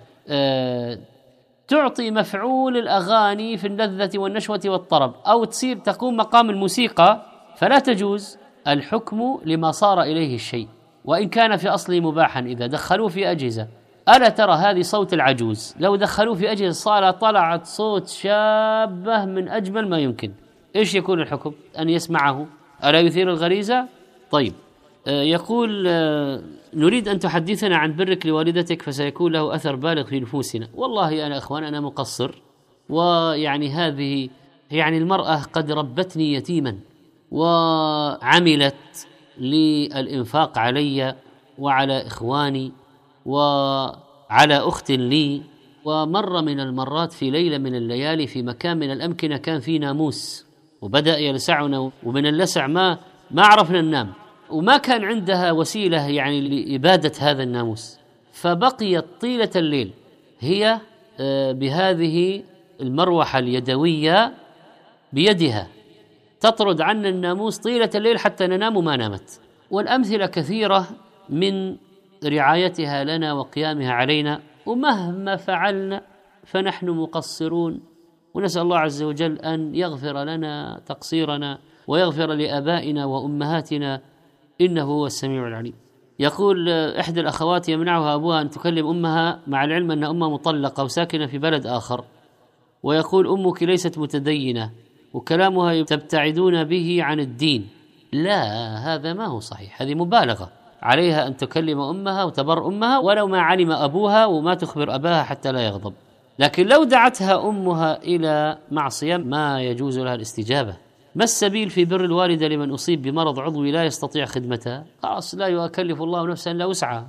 تعطي مفعول الأغاني في اللذة والنشوة والطرب أو تصير تقوم مقام الموسيقى فلا تجوز الحكم لما صار إليه الشيء، وإن كان في أصله مباحا إذا دخلوه في أجهزة. ألا ترى هذه صوت العجوز لو دخلوه في أجهزة صار طلعت صوت شابة من أجمل ما يمكن، إيش يكون الحكم؟ أن يسمعه ألا يثير الغريزة؟ طيب يقول نريد أن تحدثنا عن برك لوالدتك فسيكون له أثر بالغ في نفوسنا. والله أنا أخوان أنا مقصر، ويعني هذه يعني المرأة قد ربتني يتيما وعملت للإنفاق علي وعلى إخواني وعلى أخت لي. ومر من المرات في ليلة من الليالي في مكان من الأمكنة كان في ناموس وبدأ يلسعنا، ومن اللسع ما عرفنا ننام، وما كان عندها وسيلة يعني لإبادة هذا الناموس، فبقيت طيلة الليل هي بهذه المروحة اليدوية بيدها تطرد عنا الناموس طيلة الليل حتى ننام وما نامت. والأمثلة كثيرة من رعايتها لنا وقيامها علينا، ومهما فعلنا فنحن مقصرون، ونسأل الله عز وجل أن يغفر لنا تقصيرنا ويغفر لآبائنا وأمهاتنا إنه هو السميع العليم. يقول إحدى الأخوات يمنعها أبوها أن تكلم أمها مع العلم أن أمها مطلقة وساكنة في بلد آخر، ويقول أمك ليست متدينة وكلامها تبتعدون به عن الدين. لا، هذا ما هو صحيح، هذه مبالغة. عليها أن تكلم أمها وتبر أمها ولو ما علم أبوها، وما تخبر أباها حتى لا يغضب. لكن لو دعتها أمها إلى معصية ما يجوز لها الاستجابة. ما السبيل في بر الوالدة لمن أصيب بمرض عضوي لا يستطيع خدمتها؟ خلاص لا يكلف الله نفسا إلا وسعها،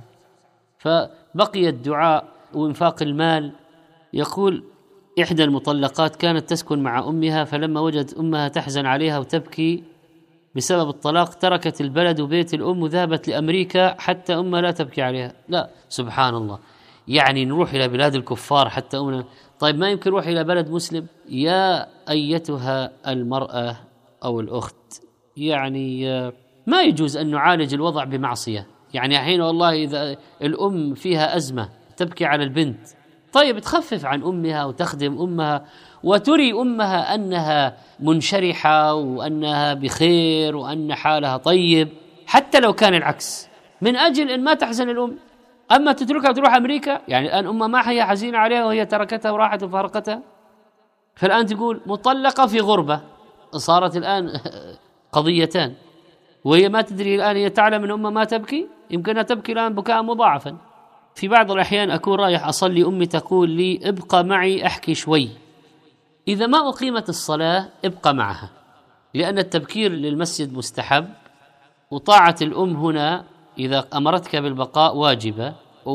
فبقي الدعاء وإنفاق المال. يقول إحدى المطلقات كانت تسكن مع أمها، فلما وجدت أمها تحزن عليها وتبكي بسبب الطلاق تركت البلد وبيت الأم وذهبت لأمريكا حتى أمها لا تبكي عليها. لا، سبحان الله، يعني نروح إلى بلاد الكفار حتى أمنا؟ طيب ما يمكن نروح إلى بلد مسلم؟ يا أيتها المرأة أو الأخت، يعني ما يجوز أن نعالج الوضع بمعصية. يعني حين والله إذا الأم فيها أزمة تبكي على البنت، طيب تخفف عن أمها وتخدم أمها وتري أمها أنها منشرحة وأنها بخير وأن حالها طيب، حتى لو كان العكس، من أجل أن ما تحزن الأم. أما تتركها وتروح أمريكا، يعني الآن أمها ما هي حزينة عليها وهي تركتها وراحت وفارقتها، فالآن تقول مطلقة في غربة، صارت الآن قضيتان، وهي ما تدري الآن، هي تعلم أن أمها ما تبكي، يمكنها تبكي الآن بكاء مضاعفا. في بعض الأحيان أكون رايح أصلي، أمي تقول لي ابقى معي أحكي شوي. إذا ما أقيمت الصلاة ابقى معها، لأن التبكير للمسجد مستحب، وطاعة الأم هنا إذا أمرتك بالبقاء واجبة،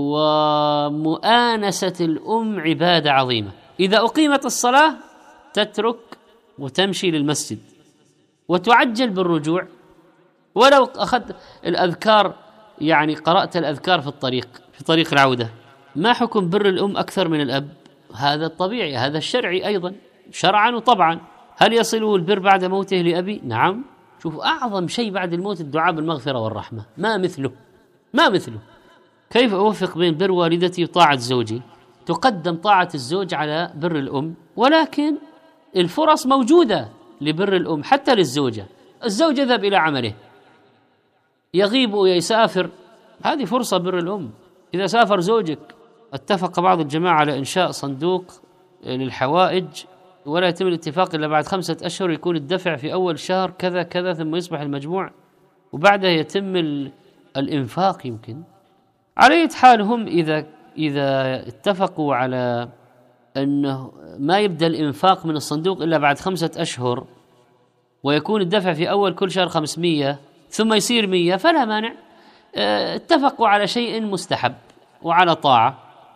ومؤانسة الأم عبادة عظيمة. إذا أقيمت الصلاة تترك وتمشي للمسجد وتعجل بالرجوع، ولو أخذت الأذكار، يعني قرأت الأذكار في طريق العودة. ما حكم بر الأم أكثر من الأب؟ هذا الطبيعي، هذا الشرعي أيضا، شرعا وطبعا. هل يصله البر بعد موته لأبي؟ نعم. شوفوا، أعظم شيء بعد الموت الدعاء بالمغفرة والرحمة، ما مثله. ما مثله. كيف أوفق بين بر والدتي وطاعة زوجي؟ تقدم طاعة الزوج على بر الأم، ولكن الفرص موجودة لبر الأم حتى للزوجة. الزوج يذهب إلى عمله، يغيب ويسافر، هذه فرصة بر الأم. إذا سافر زوجك، اتفق بعض الجماعة على إنشاء صندوق للحوائج، ولا يتم الاتفاق إلا بعد 5 أشهر، يكون الدفع في أول شهر كذا كذا، ثم يصبح المجموع وبعدها يتم الإنفاق. يمكن على أي حال هم إذا اتفقوا على أنه ما يبدأ الإنفاق من الصندوق إلا بعد 5 أشهر، ويكون الدفع في أول كل شهر 500 ثم يصير 100، فلا مانع. اتفقوا على شيء مستحب وعلى طاعة،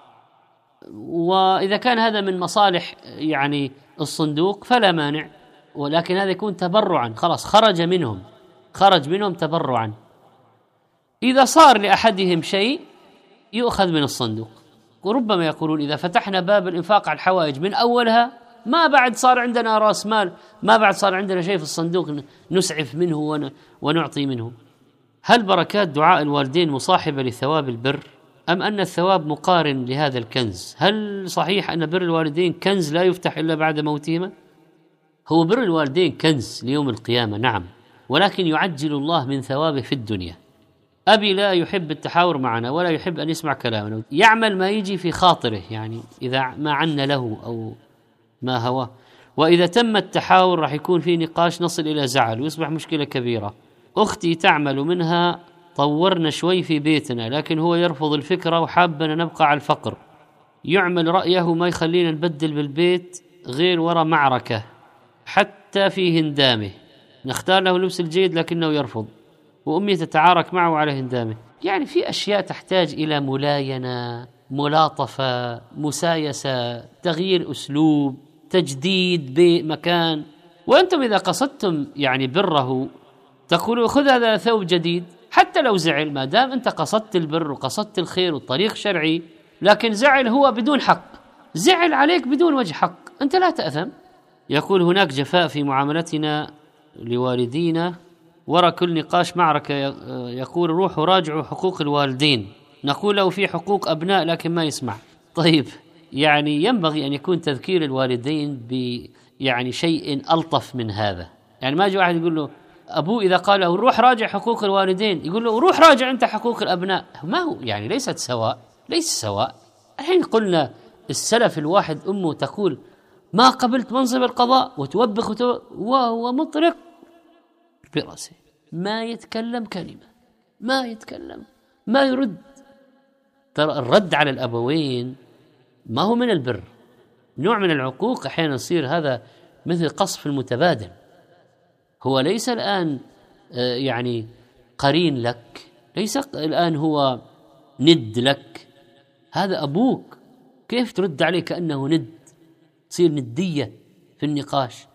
وإذا كان هذا من مصالح يعني الصندوق فلا مانع، ولكن هذا يكون تبرعا، خلاص خرج منهم تبرعا. إذا صار لأحدهم شيء يؤخذ من الصندوق. وربما يقولون إذا فتحنا باب الإنفاق على الحوائج من أولها، ما بعد صار عندنا رأس مال، ما بعد صار عندنا شيء في الصندوق نسعف منه ونعطي منه. هل بركات دعاء الوالدين مصاحبة لثواب البر، أم أن الثواب مقارن لهذا الكنز؟ هل صحيح أن بر الوالدين كنز لا يفتح إلا بعد موتهما؟ هو بر الوالدين كنز ليوم القيامة، نعم، ولكن يعجل الله من ثوابه في الدنيا. أبي لا يحب التحاور معنا ولا يحب أن يسمع كلامنا، يعمل ما يجي في خاطره، يعني إذا ما عنا له أو ما هواه، وإذا تم التحاور راح يكون في نقاش نصل إلى زعل ويصبح مشكلة كبيرة. أختي تعمل منها طورنا شوي في بيتنا، لكن هو يرفض الفكرة وحابنا نبقى على الفقر، يعمل رأيه ما يخلينا نبدل بالبيت غير ورا معركة، حتى في هندامه نختار له اللبس الجيد لكنه يرفض، وأمي تتعارك معه على هندامه. يعني في أشياء تحتاج إلى ملاينة، ملاطفة، مسايسة، تغيير أسلوب، تجديد بمكان. وأنتم إذا قصدتم يعني بره تقولوا خذ هذا ثوب جديد، حتى لو زعل، ما دام أنت قصدت البر وقصدت الخير والطريق شرعي، لكن زعل هو بدون حق، زعل عليك بدون وجه حق، أنت لا تأثم. يقول هناك جفاء في معاملتنا لوالدينا، وراء كل نقاش معركة. يقول روحوا راجعوا حقوق الوالدين، نقول له في حقوق أبناء لكن ما يسمع. طيب يعني ينبغي أن يكون تذكير الوالدين يعني شيء ألطف من هذا. يعني ما يجي واحد يقول له أبوه إذا قال له روح راجع حقوق الوالدين، يقول له روح راجع أنت حقوق الأبناء. ما هو يعني ليست سواء، ليس سواء. الحين قلنا السلف الواحد أمه تقول ما قبلت منصب القضاء وتوبخ وهو مطرق برأسه، ما يتكلم كلمة، ما يتكلم، ما يرد. ترى الرد على الأبوين ما هو من البر، نوع من العقوق. أحيانا يصير هذا مثل قصف المتبادل. هو ليس الآن يعني قرين لك، ليس الآن هو ند لك، هذا أبوك، كيف ترد عليه كأنه ند؟ تصير ندية في النقاش.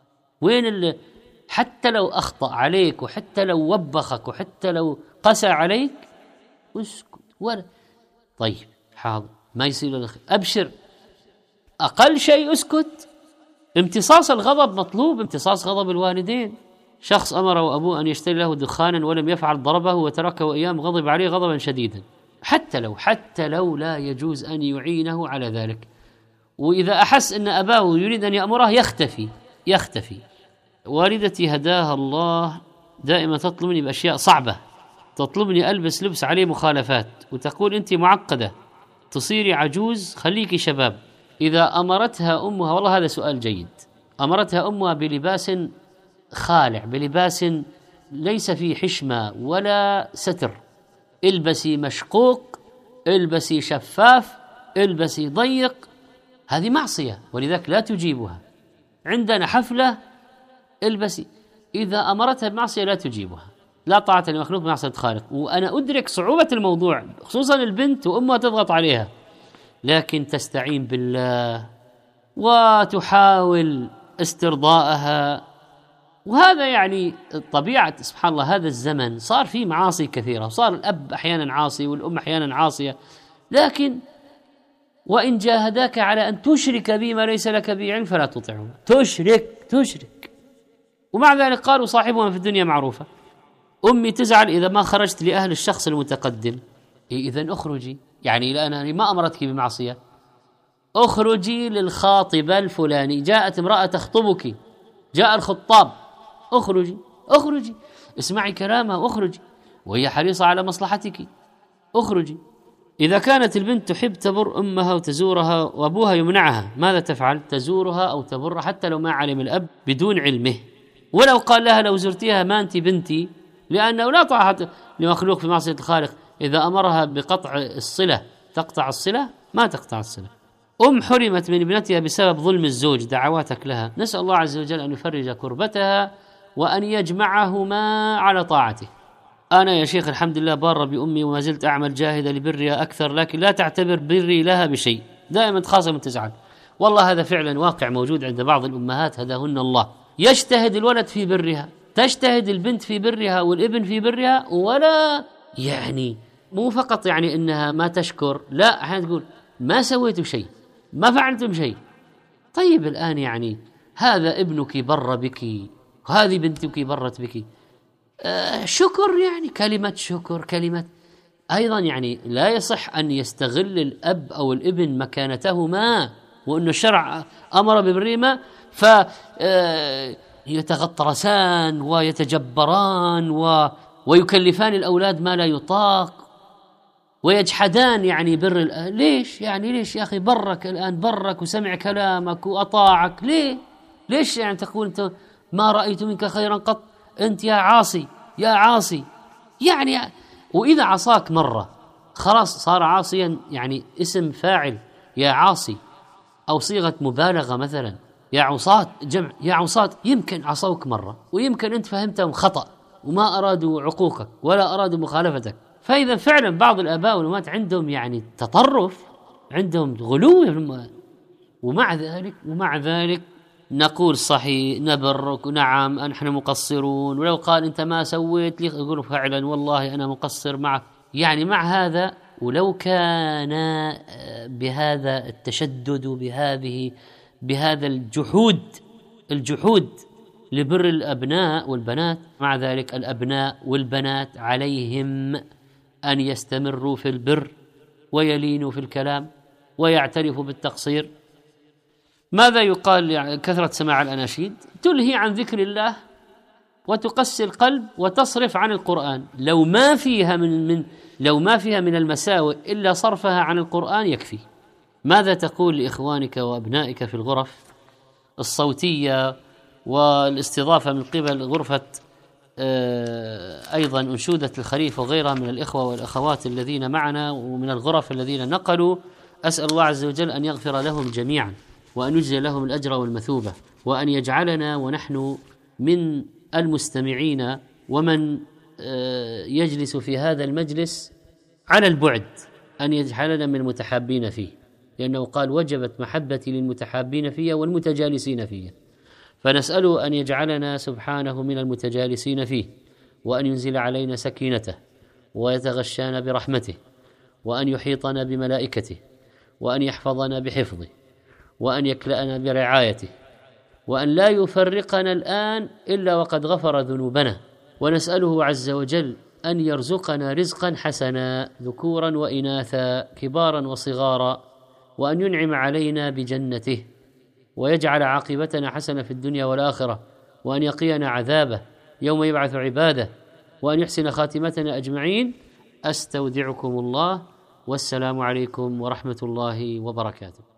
وين حتى لو أخطأ عليك، وحتى لو وبخك، وحتى لو قسى عليك، اسكت ولا طيب حاضر، ما يصير أبشر، أقل شيء اسكت. امتصاص الغضب مطلوب، امتصاص غضب الوالدين. شخص أمره أبوه أن يشتري له دخانا ولم يفعل، ضربه وتركه أيام، غضب عليه غضبا شديدا، حتى لو لا يجوز أن يعينه على ذلك. وإذا أحس أن أباه يريد أن يأمره يختفي. والدتي هداها الله دائما تطلب مني بأشياء صعبة، تطلبني ألبس لبس عليه مخالفات، وتقول أنت معقدة، تصيري عجوز، خليكي شباب. إذا أمرتها أمها، والله هذا سؤال جيد، أمرتها أمها بلباس خالع، بلباس ليس فيه حشمة ولا ستر، البسي مشقوق، البسي شفاف، البسي ضيق، هذه معصية، ولذلك لا تجيبها. عندنا حفلة البسي، إذا أمرتها بمعصية لا تجيبها، لا طاعة لمخلوق بمعصية الخالق. وأنا أدرك صعوبة الموضوع، خصوصا البنت وأمها تضغط عليها، لكن تستعين بالله وتحاول استرضاءها. وهذا يعني طبيعة، سبحان الله، هذا الزمن صار فيه معاصي كثيرة، صار الأب أحيانا عاصي والأم أحيانا عاصية، لكن وإن جاهداك على أن تشرك بي ما ليس لك به علم فلا تطعهما. تشرك، ومع ذلك قالوا صاحبهما في الدنيا معروفة. أمي تزعل إذا ما خرجت لأهل الشخص المتقدم. إذن أخرجي، يعني لأنني ما أمرتك بمعصية، أخرجي للخاطبة الفلاني، جاءت امرأة تخطبك، جاء الخطاب، أخرجي اسمعي كلامها، أخرجي وهي حريصة على مصلحتك، أخرجي. إذا كانت البنت تحب تبر أمها وتزورها وأبوها يمنعها، ماذا تفعل؟ تزورها أو تبر حتى لو ما علم الأب بدون علمه، ولو قال لها لو زرتيها ما أنت بنتي، لأنه لا طاعة لمخلوق في معصية الخالق. إذا أمرها بقطع الصلة تقطع الصلة؟ ما تقطع الصلة. حرمت من ابنتها بسبب ظلم الزوج، دعواتك لها، نسأل الله عز وجل أن يفرج كربتها وأن يجمعهما على طاعته. أنا يا شيخ الحمد لله بار بأمي وما زلت أعمل جاهدة لبرها أكثر، لكن لا تعتبر بري لها بشيء، دائما تخاصم وتزعل. والله هذا فعلا واقع موجود عند بعض الأمهات هداهن الله، يجتهد الولد في برها، تجتهد البنت في برها والابن في برها، ولا يعني مو فقط يعني إنها ما تشكر، لا، أحيانا تقول ما سويتوا شيء، ما فعلتم شيء. طيب الآن يعني هذا ابنك بر بك، وهذه بنتك برت بك، شكر، يعني كلمة شكر، كلمة. أيضا يعني لا يصح أن يستغل الأب أو الابن مكانتهما، وأن الشرع أمر ببرهما فيتغطرسان ويتجبران ويكلفان الأولاد ما لا يطاق ويجحدان يعني بر الأهل. ليش يعني؟ ليش يا أخي برك الآن، برك وسمع كلامك وأطاعك، ليش يعني تقول أنت ما رأيت منك خيرا قط، أنت يا عاصي يا عاصي يعني. وإذا عصاك مرة خلاص صار عاصيا، يعني اسم فاعل يا عاصي، أو صيغة مبالغة مثلا يا عصاة، جمع يا عصاة، يمكن عصوك مرة ويمكن أنت فهمتهم خطأ وما أرادوا عقوقك ولا أرادوا مخالفتك. فإذا فعلا بعض الآباء والأمهات عندهم يعني تطرف، عندهم غلو، ومع ذلك نقول صحيح، نبرك، نعم نحن مقصرون، ولو قال أنت ما سويت لي يقول فعلا والله أنا مقصر معك. يعني مع هذا، ولو كان بهذا التشدد بهذا الجحود لبر الأبناء والبنات، مع ذلك الأبناء والبنات عليهم أن يستمروا في البر ويلينوا في الكلام ويعترفوا بالتقصير. ماذا يقال يعني كثرة سماع الأناشيد؟ تلهي عن ذكر الله وتقسي القلب وتصرف عن القرآن. لو ما فيها من المساوئ إلا صرفها عن القرآن يكفي. ماذا تقول لإخوانك وأبنائك في الغرف الصوتية والاستضافة من قبل غرفة أيضا أنشودة الخريف وغيرها من الإخوة والأخوات الذين معنا ومن الغرف الذين نقلوا؟ أسأل الله عز وجل أن يغفر لهم جميعا وأن يجزي لهم الأجر والمثوبة، وأن يجعلنا ونحن من المستمعين ومن يجلس في هذا المجلس على البعد، أن يجعلنا من المتحابين فيه، لأنه قال وجبت محبتي للمتحابين فيه والمتجالسين فيه. فنسأله أن يجعلنا سبحانه من المتجالسين فيه، وأن ينزل علينا سكينته ويتغشانا برحمته، وأن يحيطنا بملائكته، وأن يحفظنا بحفظه، وأن يكلأنا برعايته، وأن لا يفرقنا الآن إلا وقد غفر ذنوبنا. ونسأله عز وجل أن يرزقنا رزقا حسنا ذكورا وإناثا كبارا وصغارا، وأن ينعم علينا بجنته، ويجعل عاقبتنا حسنة في الدنيا والآخرة، وأن يقينا عذابه يوم يبعث عباده، وأن يحسن خاتمتنا أجمعين. أستودعكم الله، والسلام عليكم ورحمة الله وبركاته.